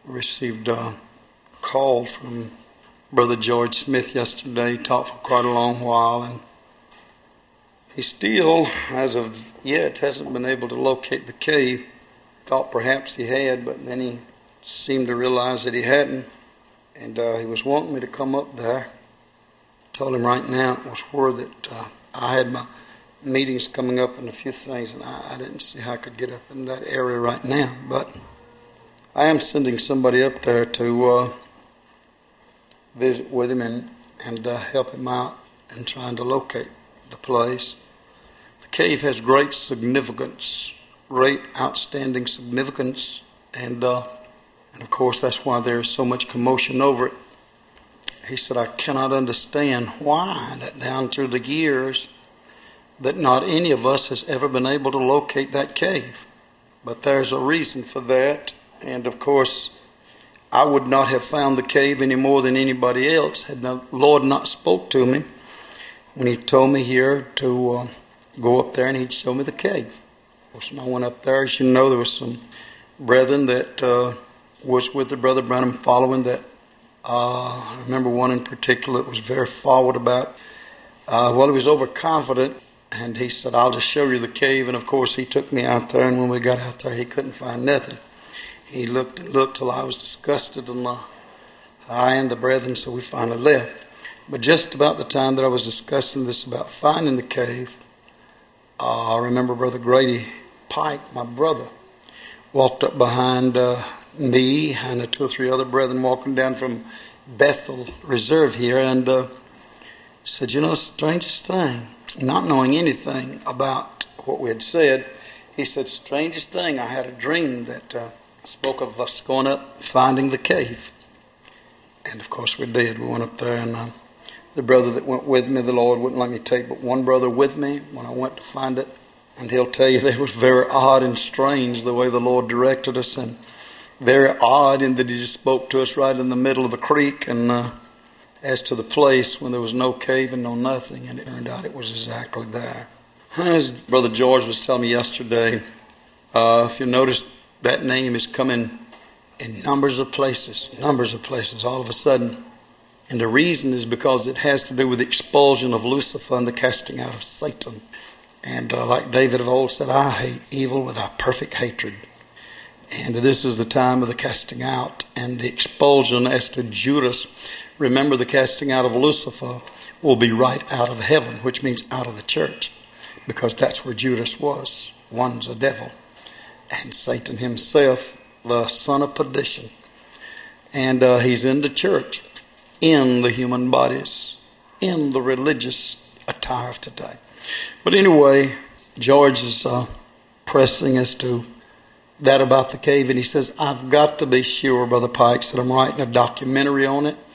Received a call from Brother George Smith yesterday. He talked for quite a long while, and he still, as of yet, hasn't been able to locate the cave. Thought perhaps he had, but then he seemed to realize that he hadn't, and he was wanting me to come up there. Told him right now it was where that I had my meetings coming up and a few things, and I didn't see how I could get up in that area right now, but I am sending somebody up there to visit with him and help him out in trying to locate the place. The cave has great significance, great outstanding significance, and of course that's why there is so much commotion over it. He said, I cannot understand why that down through the years that not any of us has ever been able to locate that cave. But there's a reason for that. And of course, I would not have found the cave any more than anybody else had the Lord not spoke to me when He told me here to go up there and He'd show me the cave. Of course, when I went up there, as you know, there was some brethren that was with the Brother Branham following that. I remember one in particular that was very forward about. He was overconfident, and he said, I'll just show you the cave. And of course, he took me out there, and when we got out there, he couldn't find nothing. He looked and looked till I was disgusted, and I and the brethren, so we finally left. But just about the time that I was discussing this about finding the cave, I remember Brother Grady Pike, my brother, walked up behind me and the 2 or 3 other brethren walking down from Bethel Reserve here, and said, you know, strangest thing, not knowing anything about what we had said, he said, strangest thing, I had a dream that spoke of us going up, finding the cave. And of course we did. We went up there, and the brother that went with me, the Lord wouldn't let me take but one brother with me when I went to find it. And he'll tell you that it was very odd and strange the way the Lord directed us, and very odd in that He just spoke to us right in the middle of a creek, and as to the place when there was no cave and no nothing, and it turned out it was exactly there. As Brother George was telling me yesterday, if you notice, that name is coming in numbers of places all of a sudden. And the reason is because it has to do with the expulsion of Lucifer and the casting out of Satan. And like David of old said, I hate evil with a perfect hatred. And this is the time of the casting out and the expulsion. As to Judas, remember the casting out of Lucifer will be right out of heaven, which means out of the church, because that's where Judas was. One's a devil, and Satan himself, the son of perdition. And he's in the church, in the human bodies, in the religious attire of today. But anyway, George is pressing as to that about the cave, and he says, I've got to be sure, Brother Pike said, I'm writing a documentary on it.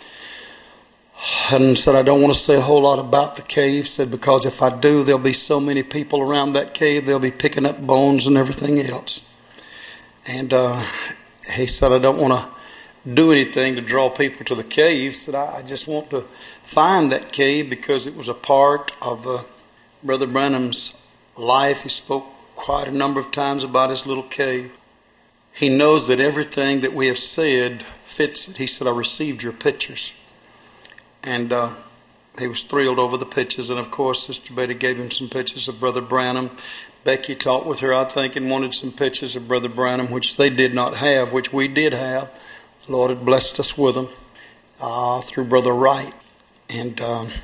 And said, I don't want to say a whole lot about the cave, said, because if I do, there'll be so many people around that cave, they'll be picking up bones and everything else. And he said, I don't want to do anything to draw people to the cave. He said, I just want to find that cave because it was a part of Brother Branham's life. He spoke quite a number of times about his little cave. He knows that everything that we have said fits it. He said, I received your pictures. And he was thrilled over the pictures. And of course, Sister Betty gave him some pictures of Brother Branham. Becky talked with her, I think, and wanted some pictures of Brother Branham, which they did not have, which we did have. The Lord had blessed us with them through Brother Wright. And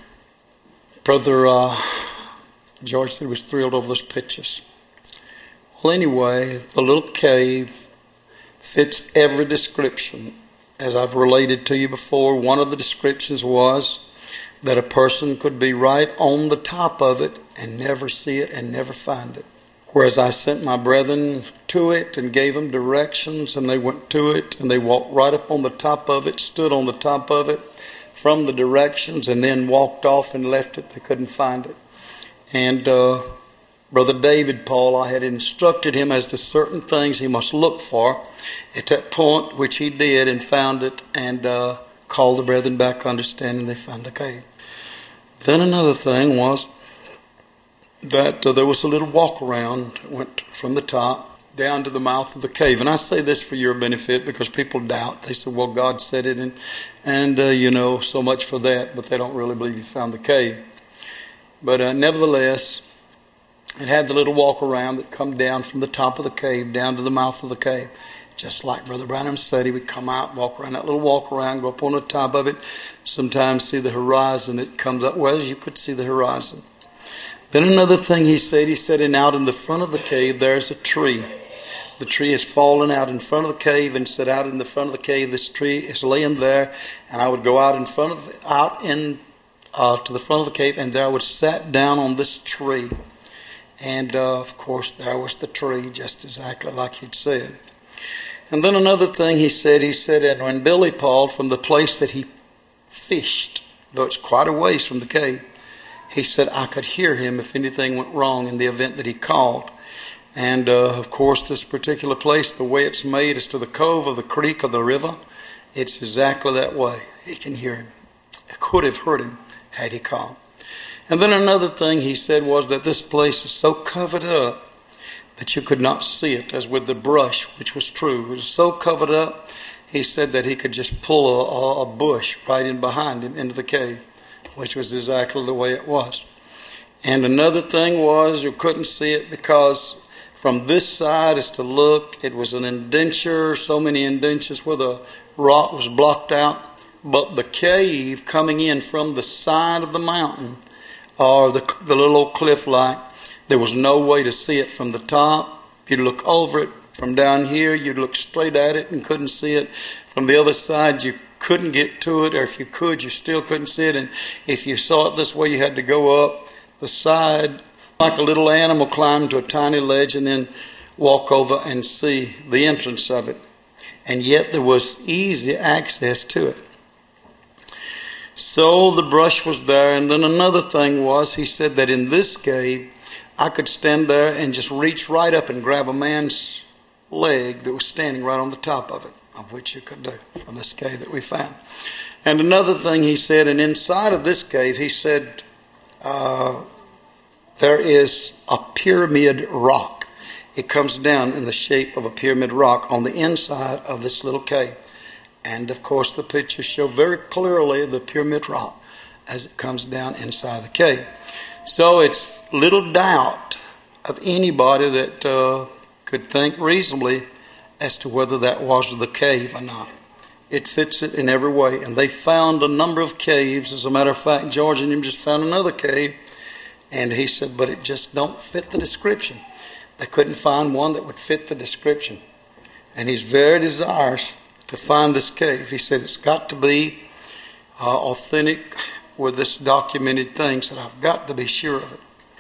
Brother George said he was thrilled over those pictures. Well, anyway, the little cave fits every description. As I've related to you before, one of the descriptions was that a person could be right on the top of it and never see it and never find it. Whereas I sent my brethren to it and gave them directions, and they went to it and they walked right up on the top of it, stood on the top of it from the directions, and then walked off and left it. They couldn't find it. And Brother David Paul, I had instructed him as to certain things he must look for. At that point, which he did and found it, and called the brethren back understanding they found the cave. Then another thing was that there was a little walk around, went from the top down to the mouth of the cave. And I say this for your benefit because people doubt. They say, well, God said it, and so much for that, but they don't really believe you found the cave. But nevertheless, it had the little walk around that come down from the top of the cave down to the mouth of the cave. Just like Brother Branham said, he would come out, walk around that little walk around, go up on the top of it, sometimes see the horizon. It comes up well as you could see the horizon. Then another thing he said, and out in the front of the cave, there's a tree. The tree has fallen out in front of the cave and said, out in the front of the cave, this tree is laying there. And I would go out to the front of the cave, and there I would sat down on this tree. And of course, there was the tree, just exactly like he'd said. And then another thing he said, and when Billy Paul, from the place that he fished, though it's quite a ways from the cave, he said, I could hear him if anything went wrong in the event that he called. And of course, this particular place, the way it's made is to the cove of the creek or the river. It's exactly that way. He can hear him. I could have heard him had he called. And then another thing he said was that this place is so covered up that you could not see it, as with the brush, which was true. It was so covered up, he said that he could just pull a bush right in behind him into the cave, which was exactly the way it was. And another thing was you couldn't see it because from this side as to look, it was an indenture, so many indentures where the rock was blocked out. But the cave coming in from the side of the mountain, or the little old cliff-like, there was no way to see it from the top. You'd look over it from down here. You'd look straight at it and couldn't see it. From the other side, you couldn't get to it, or if you could, you still couldn't see it. And if you saw it this way, you had to go up the side like a little animal, climb to a tiny ledge and then walk over and see the entrance of it. And yet there was easy access to it. So the brush was there. And then another thing was, he said that in this cave, I could stand there and just reach right up and grab a man's leg that was standing right on the top of it, of which you could do from this cave that we found. And another thing he said, and inside of this cave, he said, there is a pyramid rock. It comes down in the shape of a pyramid rock on the inside of this little cave. And of course, the pictures show very clearly the pyramid rock as it comes down inside the cave. So it's little doubt of anybody that could think reasonably as to whether that was the cave or not. It fits it in every way. And they found a number of caves. As a matter of fact, George and him just found another cave. And he said, but it just don't fit the description. They couldn't find one that would fit the description. And he's very desirous to find this cave. He said it's got to be authentic with this documented thing, so I've got to be sure of it.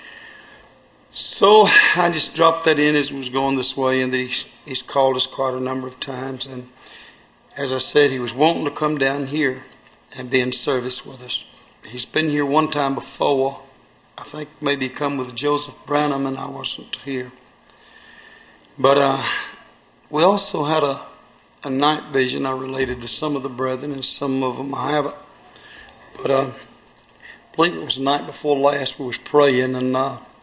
So I just dropped that in as we was going this way, and he's called us quite a number of times. And as I said, he was wanting to come down here and be in service with us. He's been here one time before. I think maybe he come with Joseph Branham, and I wasn't here. But we also had a night vision I related to some of the brethren, and some of them I haven't. But I believe it was the night before last we was praying, and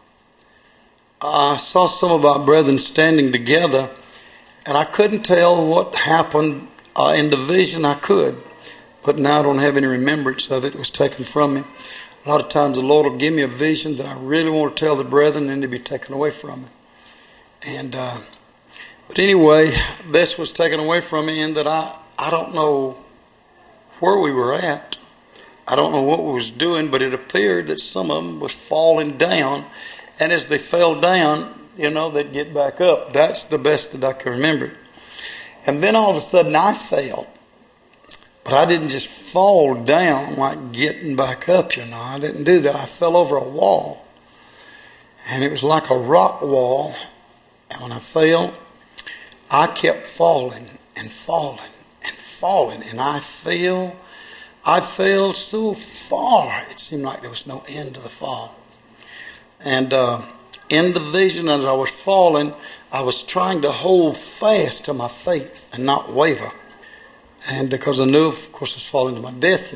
I saw some of our brethren standing together, and I couldn't tell what happened in the vision. I could, but now I don't have any remembrance of it. It was taken from me. A lot of times the Lord will give me a vision that I really want to tell the brethren, and it'll be taken away from me. And but anyway, this was taken away from me in that I don't know where we were at. I don't know what we was doing, but it appeared that some of them was falling down. And as they fell down, they'd get back up. That's the best that I can remember. And then all of a sudden I fell. But I didn't just fall down like getting back up, I didn't do that. I fell over a wall. And it was like a rock wall. And when I fell, I kept falling and falling and falling. And I fell so far, it seemed like there was no end to the fall. And in the vision as I was falling, I was trying to hold fast to my faith and not waver. And because I knew, of course, I was falling to my death,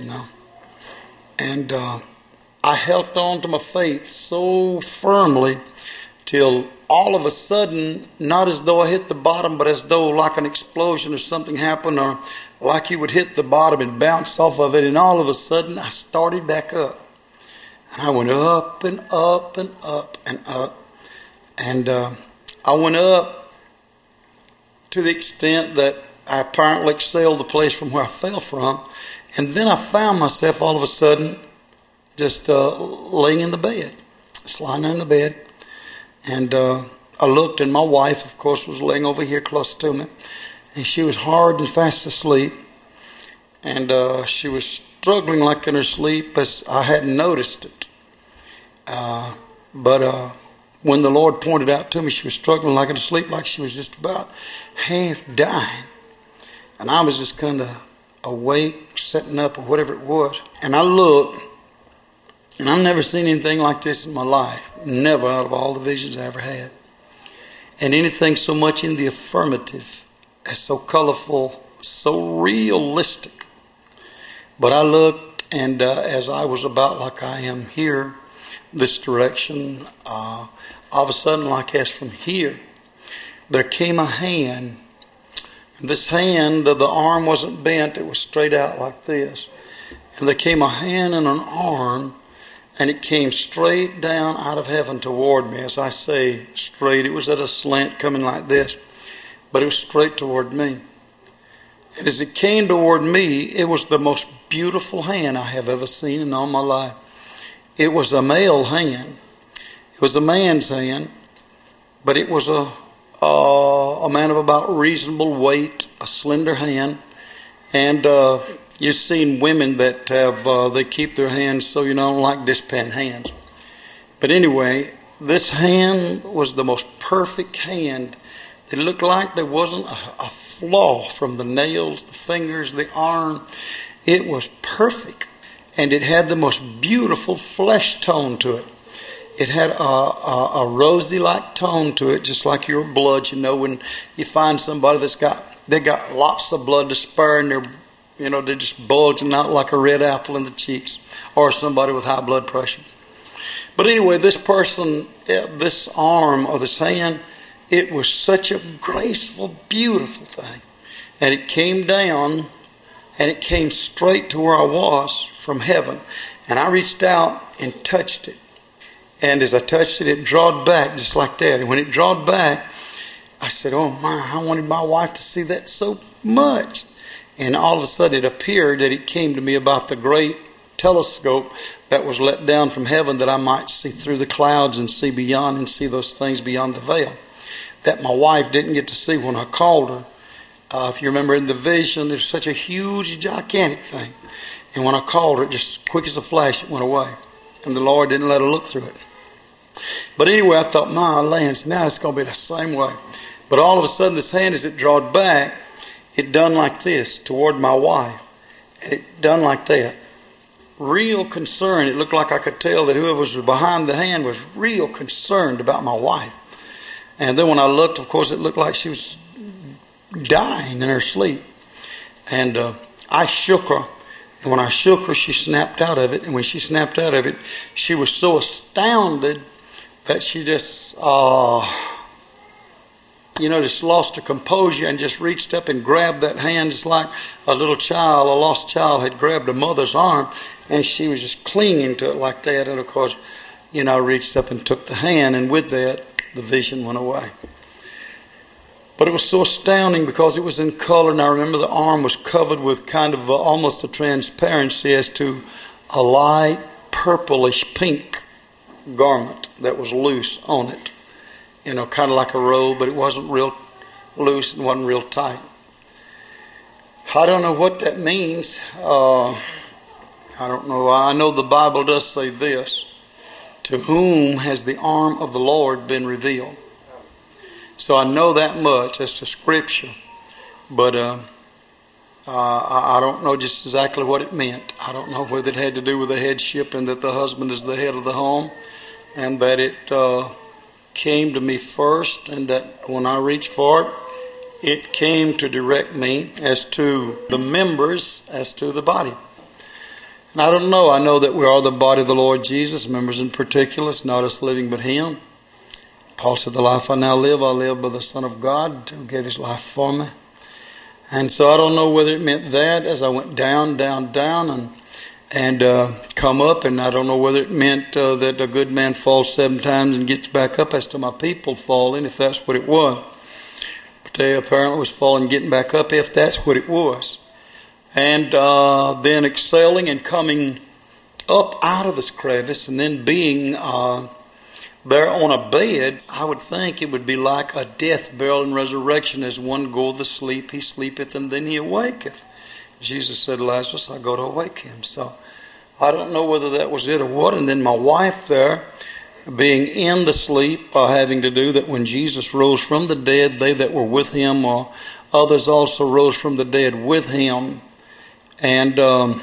And I held on to my faith so firmly till all of a sudden, not as though I hit the bottom, but as though like an explosion or something happened, or like you would hit the bottom and bounce off of it, and all of a sudden I started back up. And I went up and up and up and up. And I went up to the extent that I apparently excelled the place from where I fell from. And then I found myself all of a sudden just laying in the bed, just lying there in the bed. And I looked, and my wife, of course, was laying over here close to me. And she was hard and fast asleep. And she was struggling like in her sleep, as I hadn't noticed it. But when the Lord pointed out to me, she was struggling like in her sleep, like she was just about half dying. And I was just kind of awake, sitting up, or whatever it was. And I looked, and I've never seen anything like this in my life. Never, out of all the visions I ever had. And anything so much in the affirmative, as so colorful, so realistic. But I looked, and as I was about like I am here, this direction, all of a sudden, like as from here, there came a hand. This hand, the arm wasn't bent, it was straight out like this. And there came a hand and an arm, and it came straight down out of heaven toward me. As I say, straight. It was at a slant coming like this. But it was straight toward me. And as it came toward me, it was the most beautiful hand I have ever seen in all my life. It was a male hand. It was a man's hand. But it was a man of about reasonable weight, a slender hand. And you've seen women that have, they keep their hands so like dishpan hands. But anyway, this hand was the most perfect hand. It looked like there wasn't a flaw from the nails, the fingers, the arm. It was perfect. And it had the most beautiful flesh tone to it. It had a rosy-like tone to it, just like your blood. When you find somebody they got lots of blood to spare, and they're just bulging out like a red apple in the cheeks, or somebody with high blood pressure. But anyway, this person, this arm or this hand, it was such a graceful, beautiful thing. And it came down, and it came straight to where I was from heaven. And I reached out and touched it. And as I touched it, it drawed back just like that. And when it drawed back, I said, oh my, I wanted my wife to see that so much. And all of a sudden it appeared that it came to me about the great telescope that was let down from heaven, that I might see through the clouds and see beyond and see those things beyond the veil that my wife didn't get to see when I called her. If you remember in the vision, there's such a huge, gigantic thing. And when I called her, just quick as a flash, it went away. And the Lord didn't let her look through it. But anyway, I thought, my lands, now it's going to be the same way. But all of a sudden, this hand, as it drawed back, it done like this toward my wife. And it done like that. Real concern. It looked like I could tell that whoever was behind the hand was real concerned about my wife. And then when I looked, of course, it looked like she was dying in her sleep. And I shook her. And when I shook her, she snapped out of it. And when she snapped out of it, she was so astounded that she just, just lost her composure and just reached up and grabbed that hand just like a little child, a lost child, had grabbed a mother's arm. And she was just clinging to it like that. And of course, I reached up and took the hand. And with that, the vision went away. But it was so astounding because it was in color. And I remember the arm was covered with kind of almost a transparency as to a light purplish pink garment that was loose on it. Kind of like a robe, but it wasn't real loose and wasn't real tight. I don't know what that means. I don't know. I know the Bible does say this. To whom has the arm of the Lord been revealed? So I know that much as to Scripture. But I don't know just exactly what it meant. I don't know whether it had to do with the headship and that the husband is the head of the home. And that it came to me first. And that when I reached for it, it came to direct me as to the members, as to the body. And I don't know. I know that we are the body of the Lord Jesus, members in particular. It's not us living but Him. Paul said, the life I now live, I live by the Son of God who gave his life for me. And so I don't know whether it meant that as I went down, and come up, and I don't know whether it meant that a good man falls 7 times and gets back up as to my people falling, if that's what it was. But they apparently was falling, getting back up, if that's what it was. And then excelling and coming up out of this crevice, and then being there on a bed, I would think it would be like a death, burial, and resurrection. As one goeth to sleep, he sleepeth, and then he awaketh. Jesus said, Lazarus, I go to awake him. So I don't know whether that was it or what. And then my wife there, being in the sleep, having to do that when Jesus rose from the dead, they that were with him, or others also rose from the dead with him. And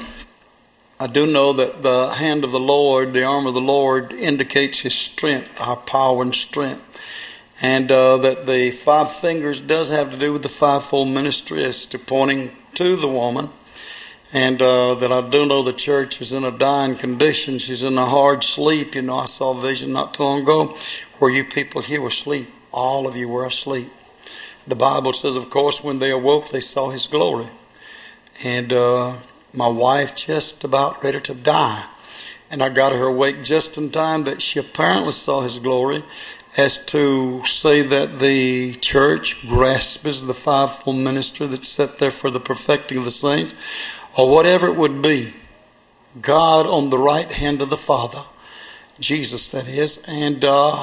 I do know that the hand of the Lord, the arm of the Lord, indicates his strength, our power and strength. And that the 5 fingers does have to do with the fivefold ministry as to pointing to the woman. And that I do know the church is in a dying condition. She's in a hard sleep. You know, I saw a vision not too long ago where you people here were asleep. All of you were asleep. The Bible says, of course, when they awoke, they saw his glory. And my wife just about ready to die. And I got her awake just in time that she apparently saw his glory, as to say that the church grasps the fivefold ministry that's set there for the perfecting of the saints, or whatever it would be. God on the right hand of the Father, Jesus that is, and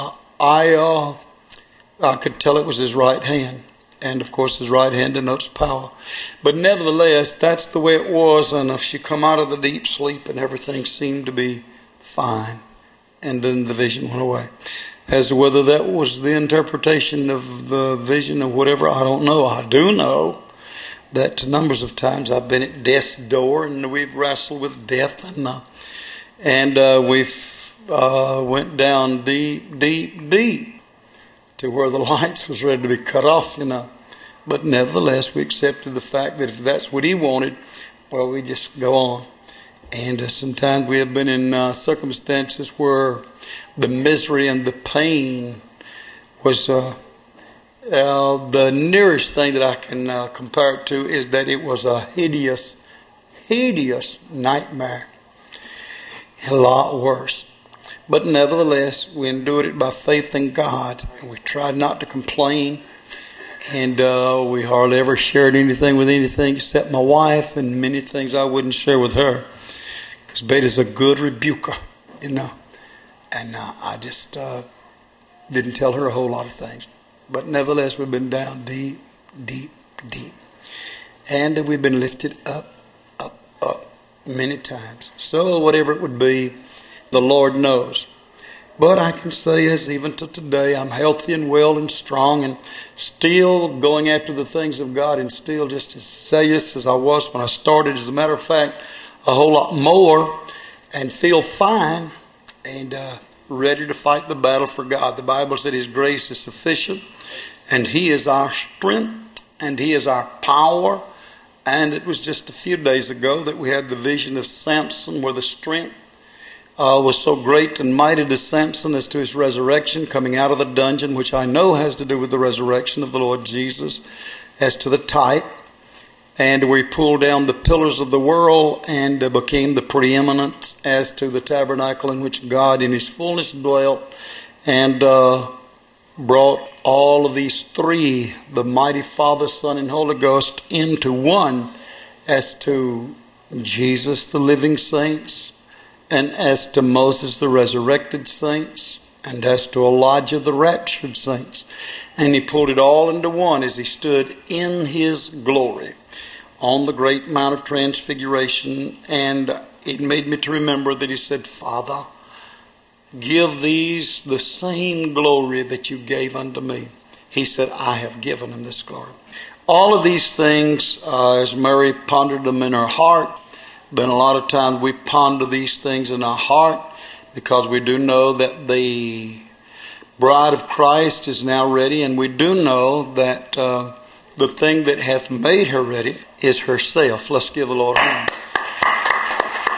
I could tell it was his right hand. And, of course, his right hand denotes power. But nevertheless, that's the way it was. And if she come out of the deep sleep and everything seemed to be fine. And then the vision went away. As to whether that was the interpretation of the vision or whatever, I don't know. I do know that numbers of times I've been at death's door and we've wrestled with death. And we've went down deep to where the lights was ready to be cut off, you know. But nevertheless, we accepted the fact that if that's what he wanted, well, we just go on. And sometimes we have been in circumstances where the misery and the pain was the nearest thing that I can compare it to is that it was a hideous nightmare. A lot worse. But nevertheless, we endured it by faith in God. And we tried not to complain. And we hardly ever shared anything with anything except my wife, and many things I wouldn't share with her. Because Beta's a good rebuker, you know. And I just didn't tell her a whole lot of things. But nevertheless, we've been down deep. And we've been lifted up many times. So whatever it would be, the Lord knows. But I can say, as even to today, I'm healthy and well and strong and still going after the things of God and still just as zealous as I was when I started. As a matter of fact, a whole lot more, and feel fine and ready to fight the battle for God. The Bible said his grace is sufficient, and he is our strength, and he is our power. And it was just a few days ago that we had the vision of Samson, where the strength was so great and mighty to Samson as to his resurrection, coming out of the dungeon, which I know has to do with the resurrection of the Lord Jesus, as to the type. And we pulled down the pillars of the world and became the preeminence as to the tabernacle in which God in his fullness dwelt, and brought all of these three, the mighty Father, Son, and Holy Ghost, into one, as to Jesus, the living saints, and as to Moses, the resurrected saints, and as to Elijah, the raptured saints. And he pulled it all into one as he stood in his glory on the great Mount of Transfiguration. And it made me to remember that he said, Father, give these the same glory that you gave unto me. He said, I have given them this glory. All of these things, as Mary pondered them in her heart, then a lot of times we ponder these things in our heart, because we do know that the bride of Christ is now ready, and we do know that the thing that hath made her ready is herself. Let's give the Lord a hand.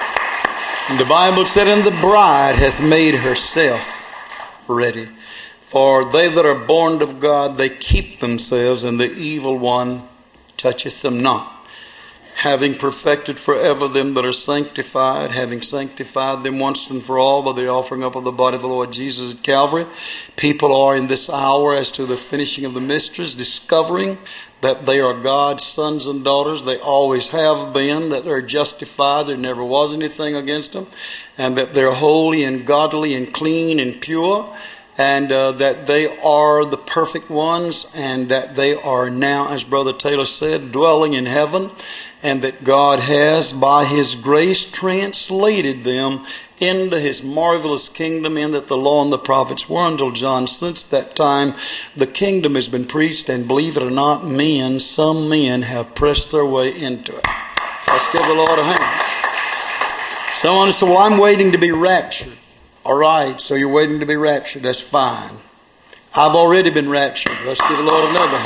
And the Bible said, and the bride hath made herself ready. For they that are born of God, they keep themselves, and the evil one toucheth them not. Having perfected forever them that are sanctified, having sanctified them once and for all by the offering up of the body of the Lord Jesus at Calvary. People are in this hour, as to the finishing of the mysteries, discovering that they are God's sons and daughters. They always have been, that they're justified, there never was anything against them, and that they're holy and godly and clean and pure, and that they are the perfect ones, and that they are now, as Brother Taylor said, dwelling in heaven, and that God has, by His grace, translated them into His marvelous kingdom, in that the law and the prophets were until John. Since that time, the kingdom has been preached, and believe it or not, some men have pressed their way into it. Let's give the Lord a hand. Someone said, well, I'm waiting to be raptured. All right, so you're waiting to be raptured. That's fine. I've already been raptured. Let's give the Lord another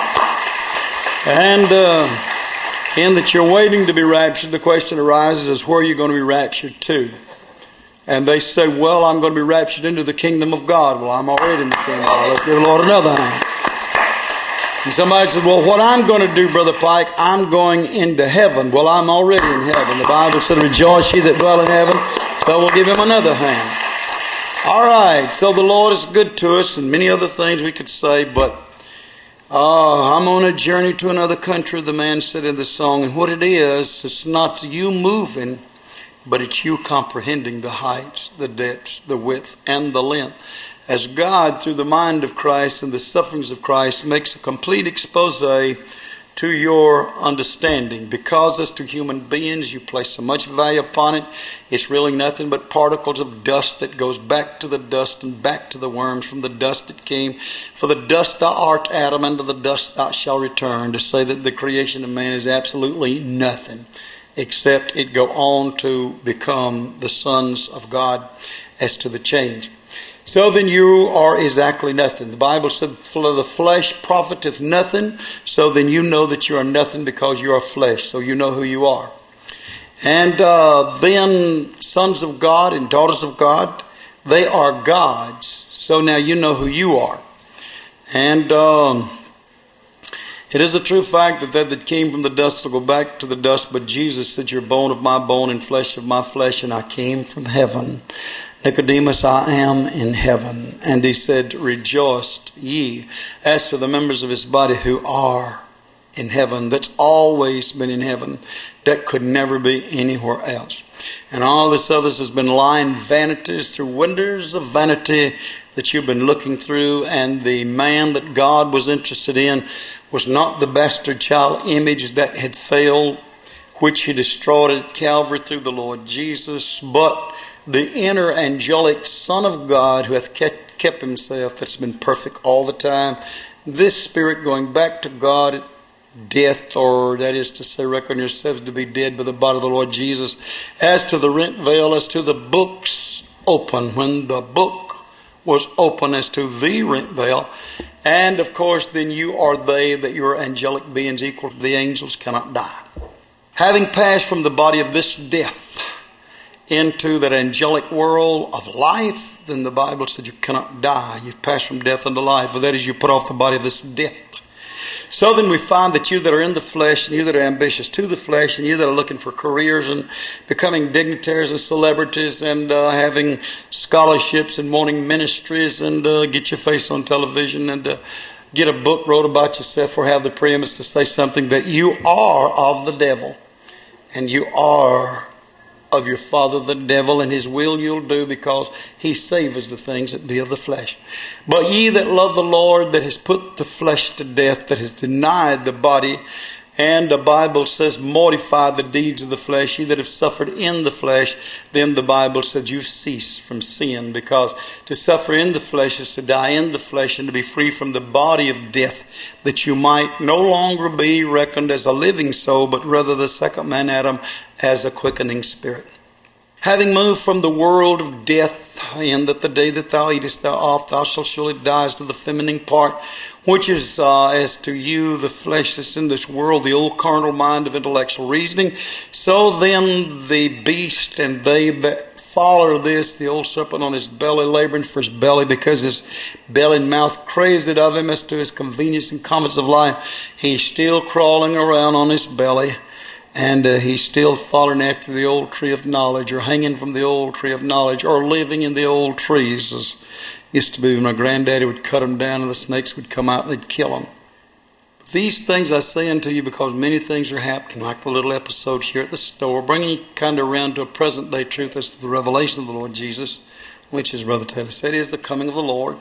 hand. And in that you're waiting to be raptured, the question arises is, where are you going to be raptured to? And they say, well, I'm going to be raptured into the kingdom of God. Well, I'm already in the kingdom of God. Let's give the Lord another hand. And somebody said, well, what I'm going to do, Brother Pike, I'm going into heaven. Well, I'm already in heaven. The Bible said, rejoice ye that dwell in heaven. So we'll give him another hand. All right, so the Lord is good to us, and many other things we could say, but I'm on a journey to another country, the man said in the song, and what it is, it's not you moving, but it's you comprehending the heights, the depths, the width, and the length. As God, through the mind of Christ and the sufferings of Christ, makes a complete expose to your understanding. Because as to human beings, you place so much value upon it, it's really nothing but particles of dust that goes back to the dust and back to the worms. From the dust it came. For the dust thou art, Adam, and to the dust thou shalt return. To say that the creation of man is absolutely nothing, except it go on to become the sons of God as to the change. So then you are exactly nothing. The Bible said, for the flesh profiteth nothing. So then you know that you are nothing because you are flesh. So you know who you are. And then sons of God and daughters of God, they are God's. So now you know who you are. And it is a true fact that that came from the dust will go back to the dust. But Jesus said, you're bone of my bone and flesh of my flesh, and I came from heaven. Nicodemus, I am in heaven. And he said, rejoiced ye, as to the members of his body who are in heaven. That's always been in heaven. That could never be anywhere else. And all this others has been lying vanities through windows of vanity that you've been looking through. And the man that God was interested in was not the bastard child image that had failed, which he destroyed at Calvary through the Lord Jesus, but the inner angelic Son of God who hath kept himself, that's been perfect all the time. This spirit going back to God at death, or that is to say, reckon yourselves to be dead by the body of the Lord Jesus. As to the rent veil, as to the books open, when the book was open as to the rent veil. And of course, then you are they, that you are angelic beings equal to the angels, cannot die. Having passed from the body of this death into that angelic world of life, then the Bible said you cannot die. You've passed from death unto life. For that is, you put off the body of this death. So then we find that you that are in the flesh, and you that are ambitious to the flesh, and you that are looking for careers and becoming dignitaries and celebrities and having scholarships and wanting ministries and get your face on television and get a book wrote about yourself, or have the preeminence to say something, that you are of the devil, and you are of your father the devil, and his will you'll do, because he savours the things that be of the flesh. But ye that love the Lord, that has put the flesh to death, that has denied the body, and the Bible says, mortify the deeds of the flesh, ye that have suffered in the flesh, then the Bible says you've ceased from sin, because to suffer in the flesh is to die in the flesh, and to be free from the body of death, that you might no longer be reckoned as a living soul, but rather the second man Adam as a quickening spirit. Having moved from the world of death, in that the day that thou eatest thereof, thou shalt surely die as to the feminine part, which is as to you the flesh that's in this world, the old carnal mind of intellectual reasoning. So then the beast and they that follower of this, the old serpent on his belly, laboring for his belly, because his belly and mouth crazed it of him as to his convenience and comforts of life. He's still crawling around on his belly, and he's still following after the old tree of knowledge, or hanging from the old tree of knowledge, or living in the old trees, as used to be when my granddaddy would cut them down and the snakes would come out and they'd kill them. These things I say unto you because many things are happening, like the little episode here at the store, bringing you kind of around to a present day truth as to the revelation of the Lord Jesus, which, as Brother Taylor said, is the coming of the Lord.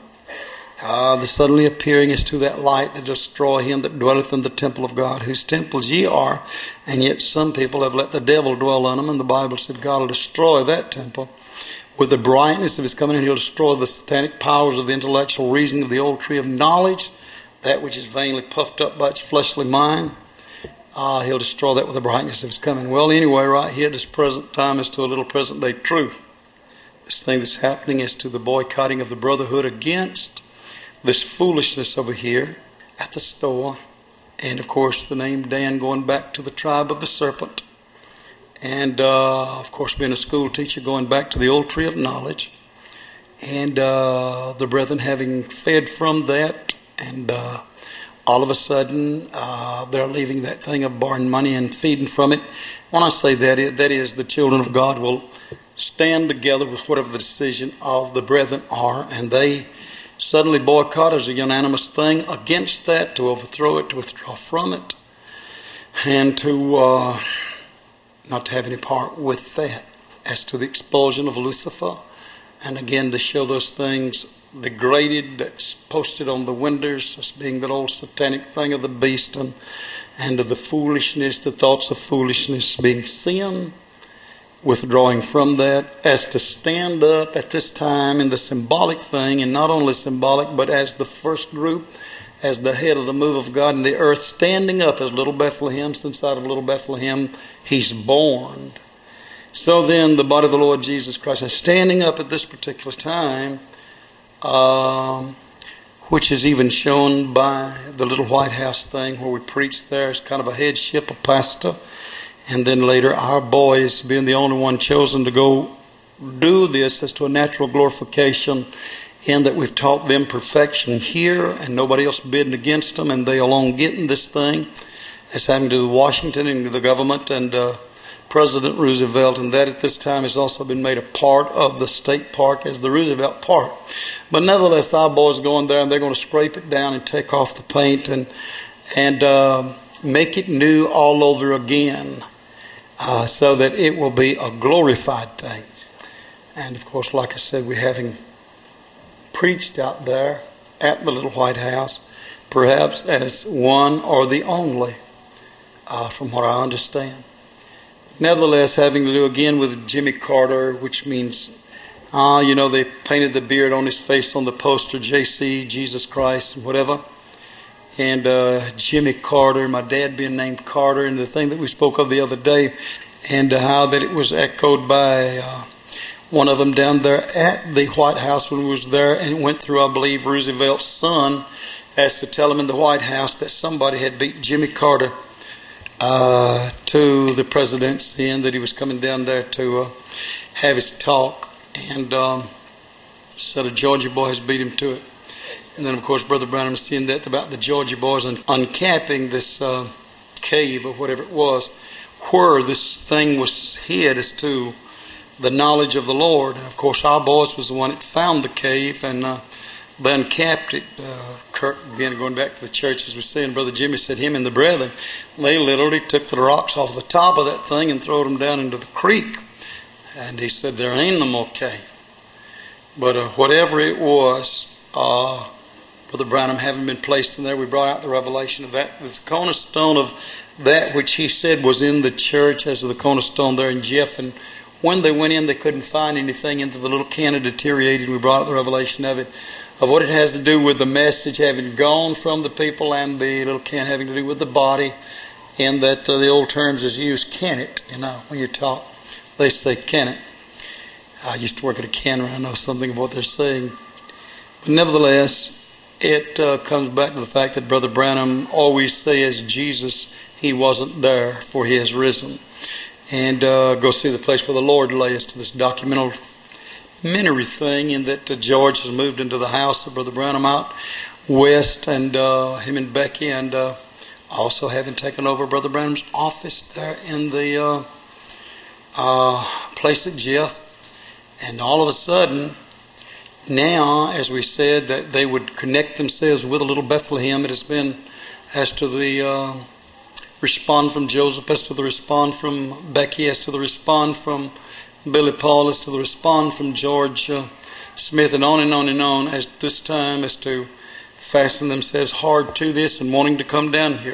The suddenly appearing as to that light that destroy him that dwelleth in the temple of God, whose temples ye are, and yet some people have let the devil dwell on them, and the Bible said God will destroy that temple. With the brightness of his coming in, he'll destroy the satanic powers of the intellectual reasoning of the old tree of knowledge, that which is vainly puffed up by its fleshly mind. He'll destroy that with the brightness of his coming. Well, anyway, right here at this present time is to a little present day truth. This thing that's happening is to the boycotting of the brotherhood against this foolishness over here at the store. And, of course, the name Dan going back to the tribe of the serpent. And, of course, being a school teacher going back to the old tree of knowledge. And the brethren having fed from that. And all of a sudden, they're leaving that thing of borrowing money and feeding from it. When I say that is the children of God will stand together with whatever the decision of the brethren are, and they suddenly boycott as a unanimous thing against that, to overthrow it, to withdraw from it, and to not to have any part with that. As to the expulsion of Lucifer, and again to show those things degraded, that's posted on the windows as being that old satanic thing of the beast, and of the foolishness, the thoughts of foolishness being sin, withdrawing from that, as to stand up at this time in the symbolic thing, and not only symbolic, but as the first group, as the head of the move of God in the earth, standing up as little Bethlehem, since out of little Bethlehem he's born. So then the body of the Lord Jesus Christ is standing up at this particular time, which is even shown by the little White House thing where we preach there as kind of a headship, a pastor, and then later our boys being the only one chosen to go do this as to a natural glorification, in that we've taught them perfection here and nobody else bidding against them, and they alone getting this thing as having to do with Washington and the government and President Roosevelt, and that at this time has also been made a part of the state park as the Roosevelt Park. But nevertheless, our boys go in there and they're going to scrape it down and take off the paint and make it new all over again, so that it will be a glorified thing. And of course, like I said, we're having preached out there at the little White House, perhaps as one or the only, from what I understand. Nevertheless, having to do again with Jimmy Carter, which means, they painted the beard on his face on the poster, JC, Jesus Christ, and whatever. And Jimmy Carter, my dad being named Carter, and the thing that we spoke of the other day, and how that it was echoed by one of them down there at the White House when we was there, and it went through, I believe, Roosevelt's son, as to tell him in the White House that somebody had beat Jimmy Carter to the presidency, and that he was coming down there to have his talk, and said a Georgia boy has beat him to it. And then, of course, Brother Branham is seeing that about the Georgia boys and uncapping this cave or whatever it was, where this thing was hid as to the knowledge of the Lord. And, of course, our boys was the one that found the cave, and they uncapped it. Kirk, again, going back to the church, as we say, and Brother Jimmy said, him and the brethren, they literally took the rocks off the top of that thing and threw them down into the creek. And he said, there ain't no more cave. But whatever it was, Brother Branham having been placed in there, we brought out the revelation of that. The cornerstone of that which he said was in the church as of the cornerstone there in Jeff. And when they went in, they couldn't find anything into the little can had deteriorated. We brought out the revelation of it, of what it has to do with the message having gone from the people, and the little can having to do with the body, and that the old terms is used, can it, when you're taught, they say can it. I used to work at a cannery, I know something of what they're saying. But nevertheless, it comes back to the fact that Brother Branham always says Jesus, he wasn't there, for he has risen. and go see the place where the Lord lay as to this documentary thing, in that George has moved into the house of Brother Branham out west, and him and Becky, and also having taken over Brother Branham's office there in the place at Jeff. And all of a sudden, now, as we said, that they would connect themselves with a little Bethlehem. It has been as to the respond from Joseph, as to the respond from Becky, as to the respond from Billy Paul, as to the respond from George Smith, and on and on and on, as this time as to fasten themselves hard to this and wanting to come down here.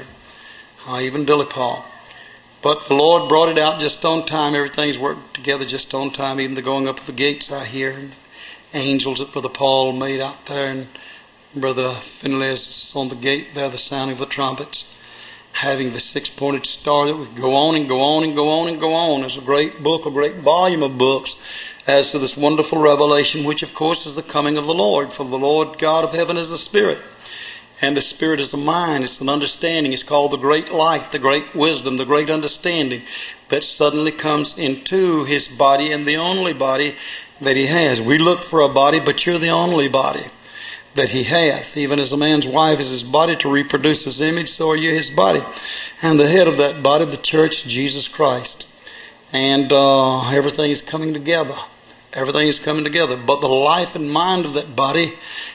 Even Billy Paul. But the Lord brought it out just on time. Everything's worked together just on time. Even the going up of the gates out here, and angels that Brother Paul made out there, and Brother Finley is on the gate there, the sound of the trumpets, having the six-pointed star that would go on and go on and go on and go on. There's a great book, a great volume of books as to this wonderful revelation, which of course is the coming of the Lord. For the Lord God of heaven is a spirit, and the spirit is a mind. It's an understanding. It's called the great light, the great wisdom, the great understanding that suddenly comes into his body, and the only body that he has. We look for a body, but you're the only body that he hath. Even as a man's wife is his body to reproduce his image, so are you his body. And the head of that body, the church, Jesus Christ. And everything is coming together. Everything is coming together. But the life and mind of that body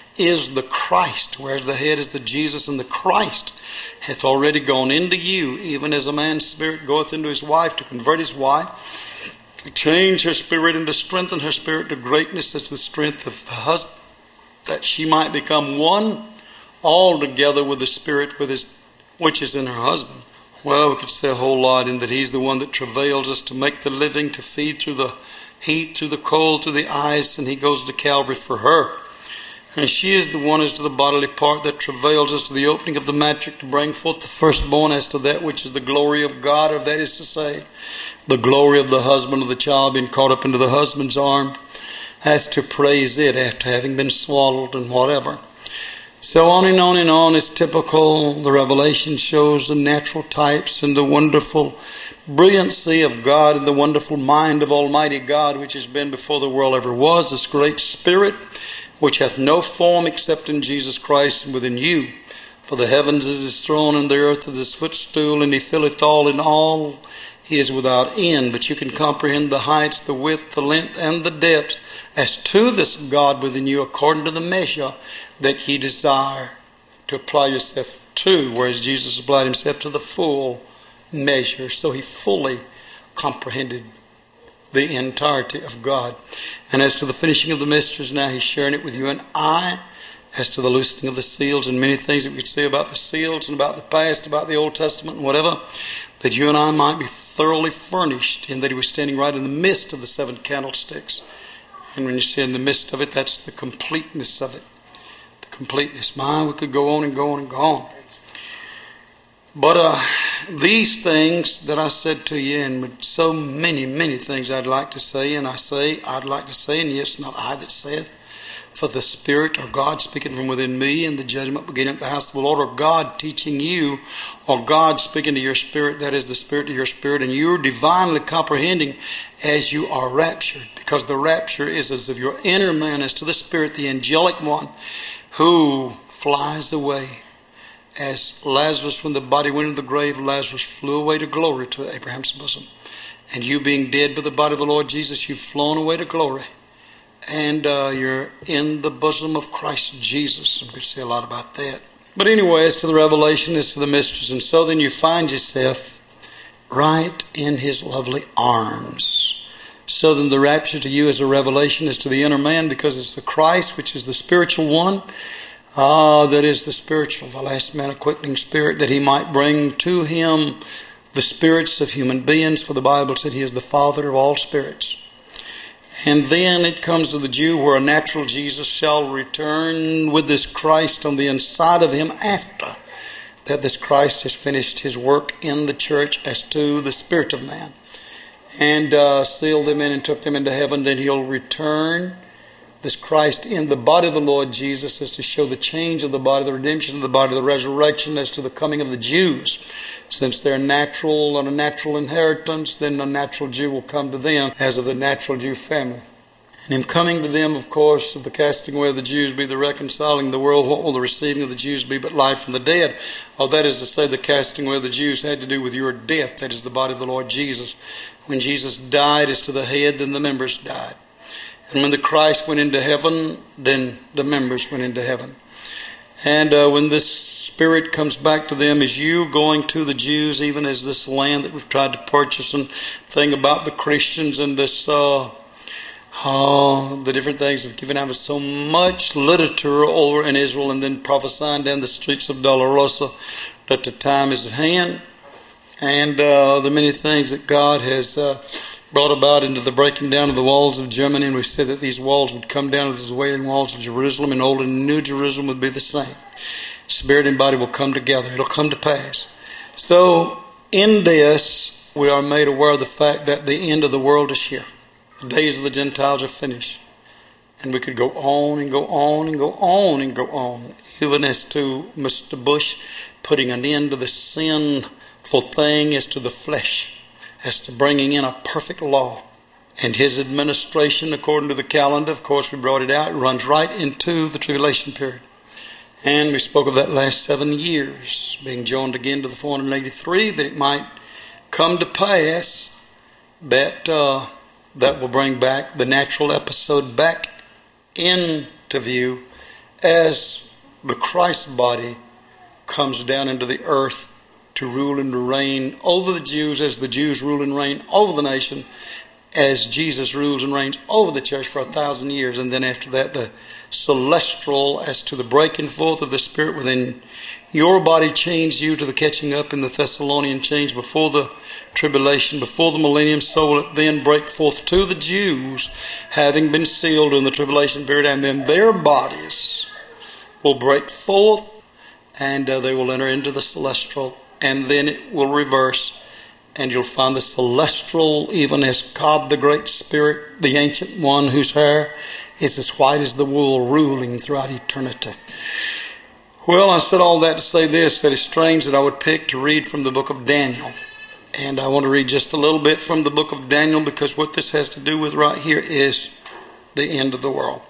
is the Christ, whereas the head is the Jesus, and the Christ hath already gone into you, even as a man's spirit goeth into his wife to convert his wife, to change her spirit and to strengthen her spirit to greatness as the strength of the husband, that she might become one altogether with the spirit which is in her husband. Well, we could say a whole lot in that he's the one that travails us to make the living, to feed through the heat, through the cold, through the ice, and he goes to Calvary for her. And she is the one as to the bodily part that travails us to the opening of the matrix to bring forth the firstborn as to that which is the glory of God, or that is to say, the glory of the husband of the child being caught up into the husband's arm, as to praise it after having been swallowed and whatever. So on and on and on is typical. The Revelation shows the natural types and the wonderful brilliancy of God and the wonderful mind of Almighty God, which has been before the world ever was, this great Spirit, which hath no form except in Jesus Christ and within you. For the heavens is his throne, and the earth is his footstool, and he filleth all in all. He is without end. But you can comprehend the heights, the width, the length, and the depth as to this God within you, according to the measure that ye desire to apply yourself to. Whereas Jesus applied himself to the full measure, so he fully comprehended the entirety of God. And as to the finishing of the mysteries, now he's sharing it with you and I. As to the loosening of the seals and many things that we could say about the seals and about the past, about the Old Testament and whatever, that you and I might be thoroughly furnished, in that he was standing right in the midst of the seven candlesticks. And when you say in the midst of it, that's the completeness of it. The completeness. We could go on and go on and go on. But these things that I said to you, and with so many, many things I'd like to say, and I'd like to say, and yet it's not I that saith, for the Spirit or God speaking from within me, and the judgment beginning at the house of the Lord, or God teaching you, or God speaking to your spirit, that is the Spirit to your spirit, and you're divinely comprehending as you are raptured, because the rapture is as of your inner man as to the Spirit, the angelic one, who flies away. As Lazarus, when the body went into the grave, Lazarus flew away to glory, to Abraham's bosom. And you being dead by the body of the Lord Jesus, you've flown away to glory. And you're in the bosom of Christ Jesus. We could say a lot about that. But anyway, as to the revelation, as to the mysteries, and so then you find yourself right in his lovely arms. So then the rapture to you is a revelation as to the inner man, because it's the Christ, which is the spiritual one. That is the spiritual, the last man, a quickening spirit, that he might bring to him the spirits of human beings. For the Bible said he is the Father of all spirits. And then it comes to the Jew, where a natural Jesus shall return with this Christ on the inside of him after that this Christ has finished his work in the church as to the spirit of man, and sealed them in and took them into heaven. Then he'll return this Christ in the body of the Lord Jesus, as to show the change of the body, the redemption of the body, the resurrection, as to the coming of the Jews. Since they're natural and a natural inheritance, then the natural Jew will come to them as of the natural Jew family. And him coming to them, of course, of the casting away of the Jews be the reconciling of the world, what will the receiving of the Jews be but life from the dead? Oh, that is to say, the casting away of the Jews had to do with your death. That is the body of the Lord Jesus. When Jesus died as to the head, then the members died. And when the Christ went into heaven, then the members went into heaven. And when this Spirit comes back to them, is you going to the Jews, even as this land that we've tried to purchase, and thing about the Christians and this, the different things have given out so much literature over in Israel, and then prophesying down the streets of Dolorosa that the time is at hand. And the many things that God has brought about into the breaking down of the walls of Germany. And we said that these walls would come down to these wailing walls of Jerusalem, and old and new Jerusalem would be the same. Spirit and body will come together. It'll come to pass. So in this, we are made aware of the fact that the end of the world is here. The days of the Gentiles are finished. And we could go on and go on and go on and go on. Even as to Mr. Bush putting an end to the sinful thing as to the flesh, as to bringing in a perfect law. And his administration, according to the calendar, of course we brought it out, it runs right into the tribulation period. And we spoke of that last 7 years, being joined again to the 483, that it might come to pass that that will bring back the natural episode back into view as the Christ body comes down into the earth to rule and to reign over the Jews, as the Jews rule and reign over the nation, as Jesus rules and reigns over the church for 1,000 years. And then after that, the celestial, as to the breaking forth of the Spirit within your body, changed you to the catching up in the Thessalonian change before the tribulation, before the millennium. So will it then break forth to the Jews, having been sealed in the tribulation period, and then their bodies will break forth, and they will enter into the celestial, and then it will reverse, and you'll find the celestial, even as God the Great Spirit, the Ancient One, whose hair is as white as the wool, ruling throughout eternity. Well, I said all that to say this, that it's strange that I would pick to read from the book of Daniel. And I want to read just a little bit from the book of Daniel, because what this has to do with right here is the end of the world.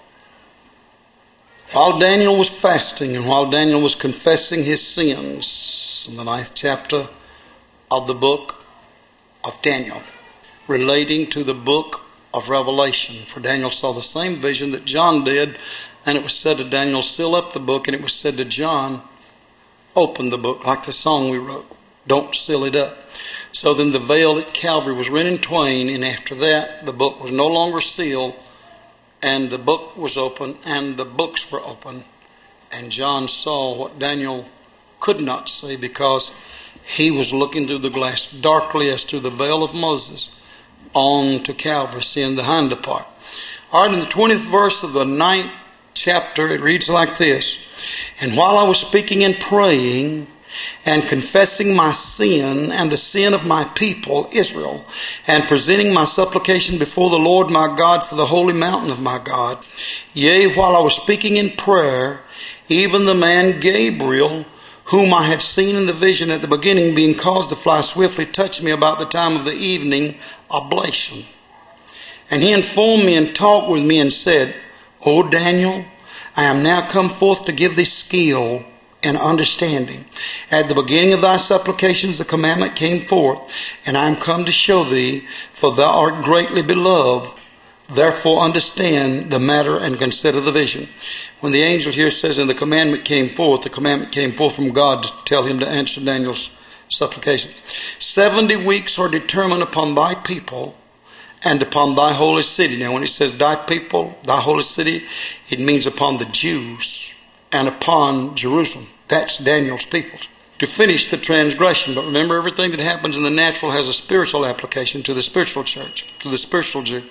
While Daniel was fasting, and while Daniel was confessing his sins, in the 9th chapter of the book of Daniel, relating to the book of Revelation. For Daniel saw the same vision that John did, and it was said to Daniel, seal up the book, and it was said to John, open the book, like the song we wrote, don't seal it up. So then the veil at Calvary was rent in twain, and after that the book was no longer sealed, and the book was open, and the books were open, and John saw what Daniel could not see, because he was looking through the glass darkly as to the veil of Moses on to Calvary, seeing the hinder part. All right, in the 20th verse of the 9th chapter, it reads like this. And while I was speaking and praying and confessing my sin and the sin of my people Israel, and presenting my supplication before the Lord my God for the holy mountain of my God, yea, while I was speaking in prayer, even the man Gabriel, whom I had seen in the vision at the beginning, being caused to fly swiftly, touched me about the time of the evening oblation. And he informed me and talked with me and said, O Daniel, I am now come forth to give thee skill and understanding. At the beginning of thy supplications the commandment came forth, and I am come to show thee, for thou art greatly beloved. Therefore understand the matter and consider the vision. When the angel here says, and the commandment came forth from God to tell him to answer Daniel's supplication. 70 weeks are determined upon thy people and upon thy holy city. Now when it says thy people, thy holy city, it means upon the Jews and upon Jerusalem. That's Daniel's people. To finish the transgression. But remember, everything that happens in the natural has a spiritual application to the spiritual church, to the spiritual Jew.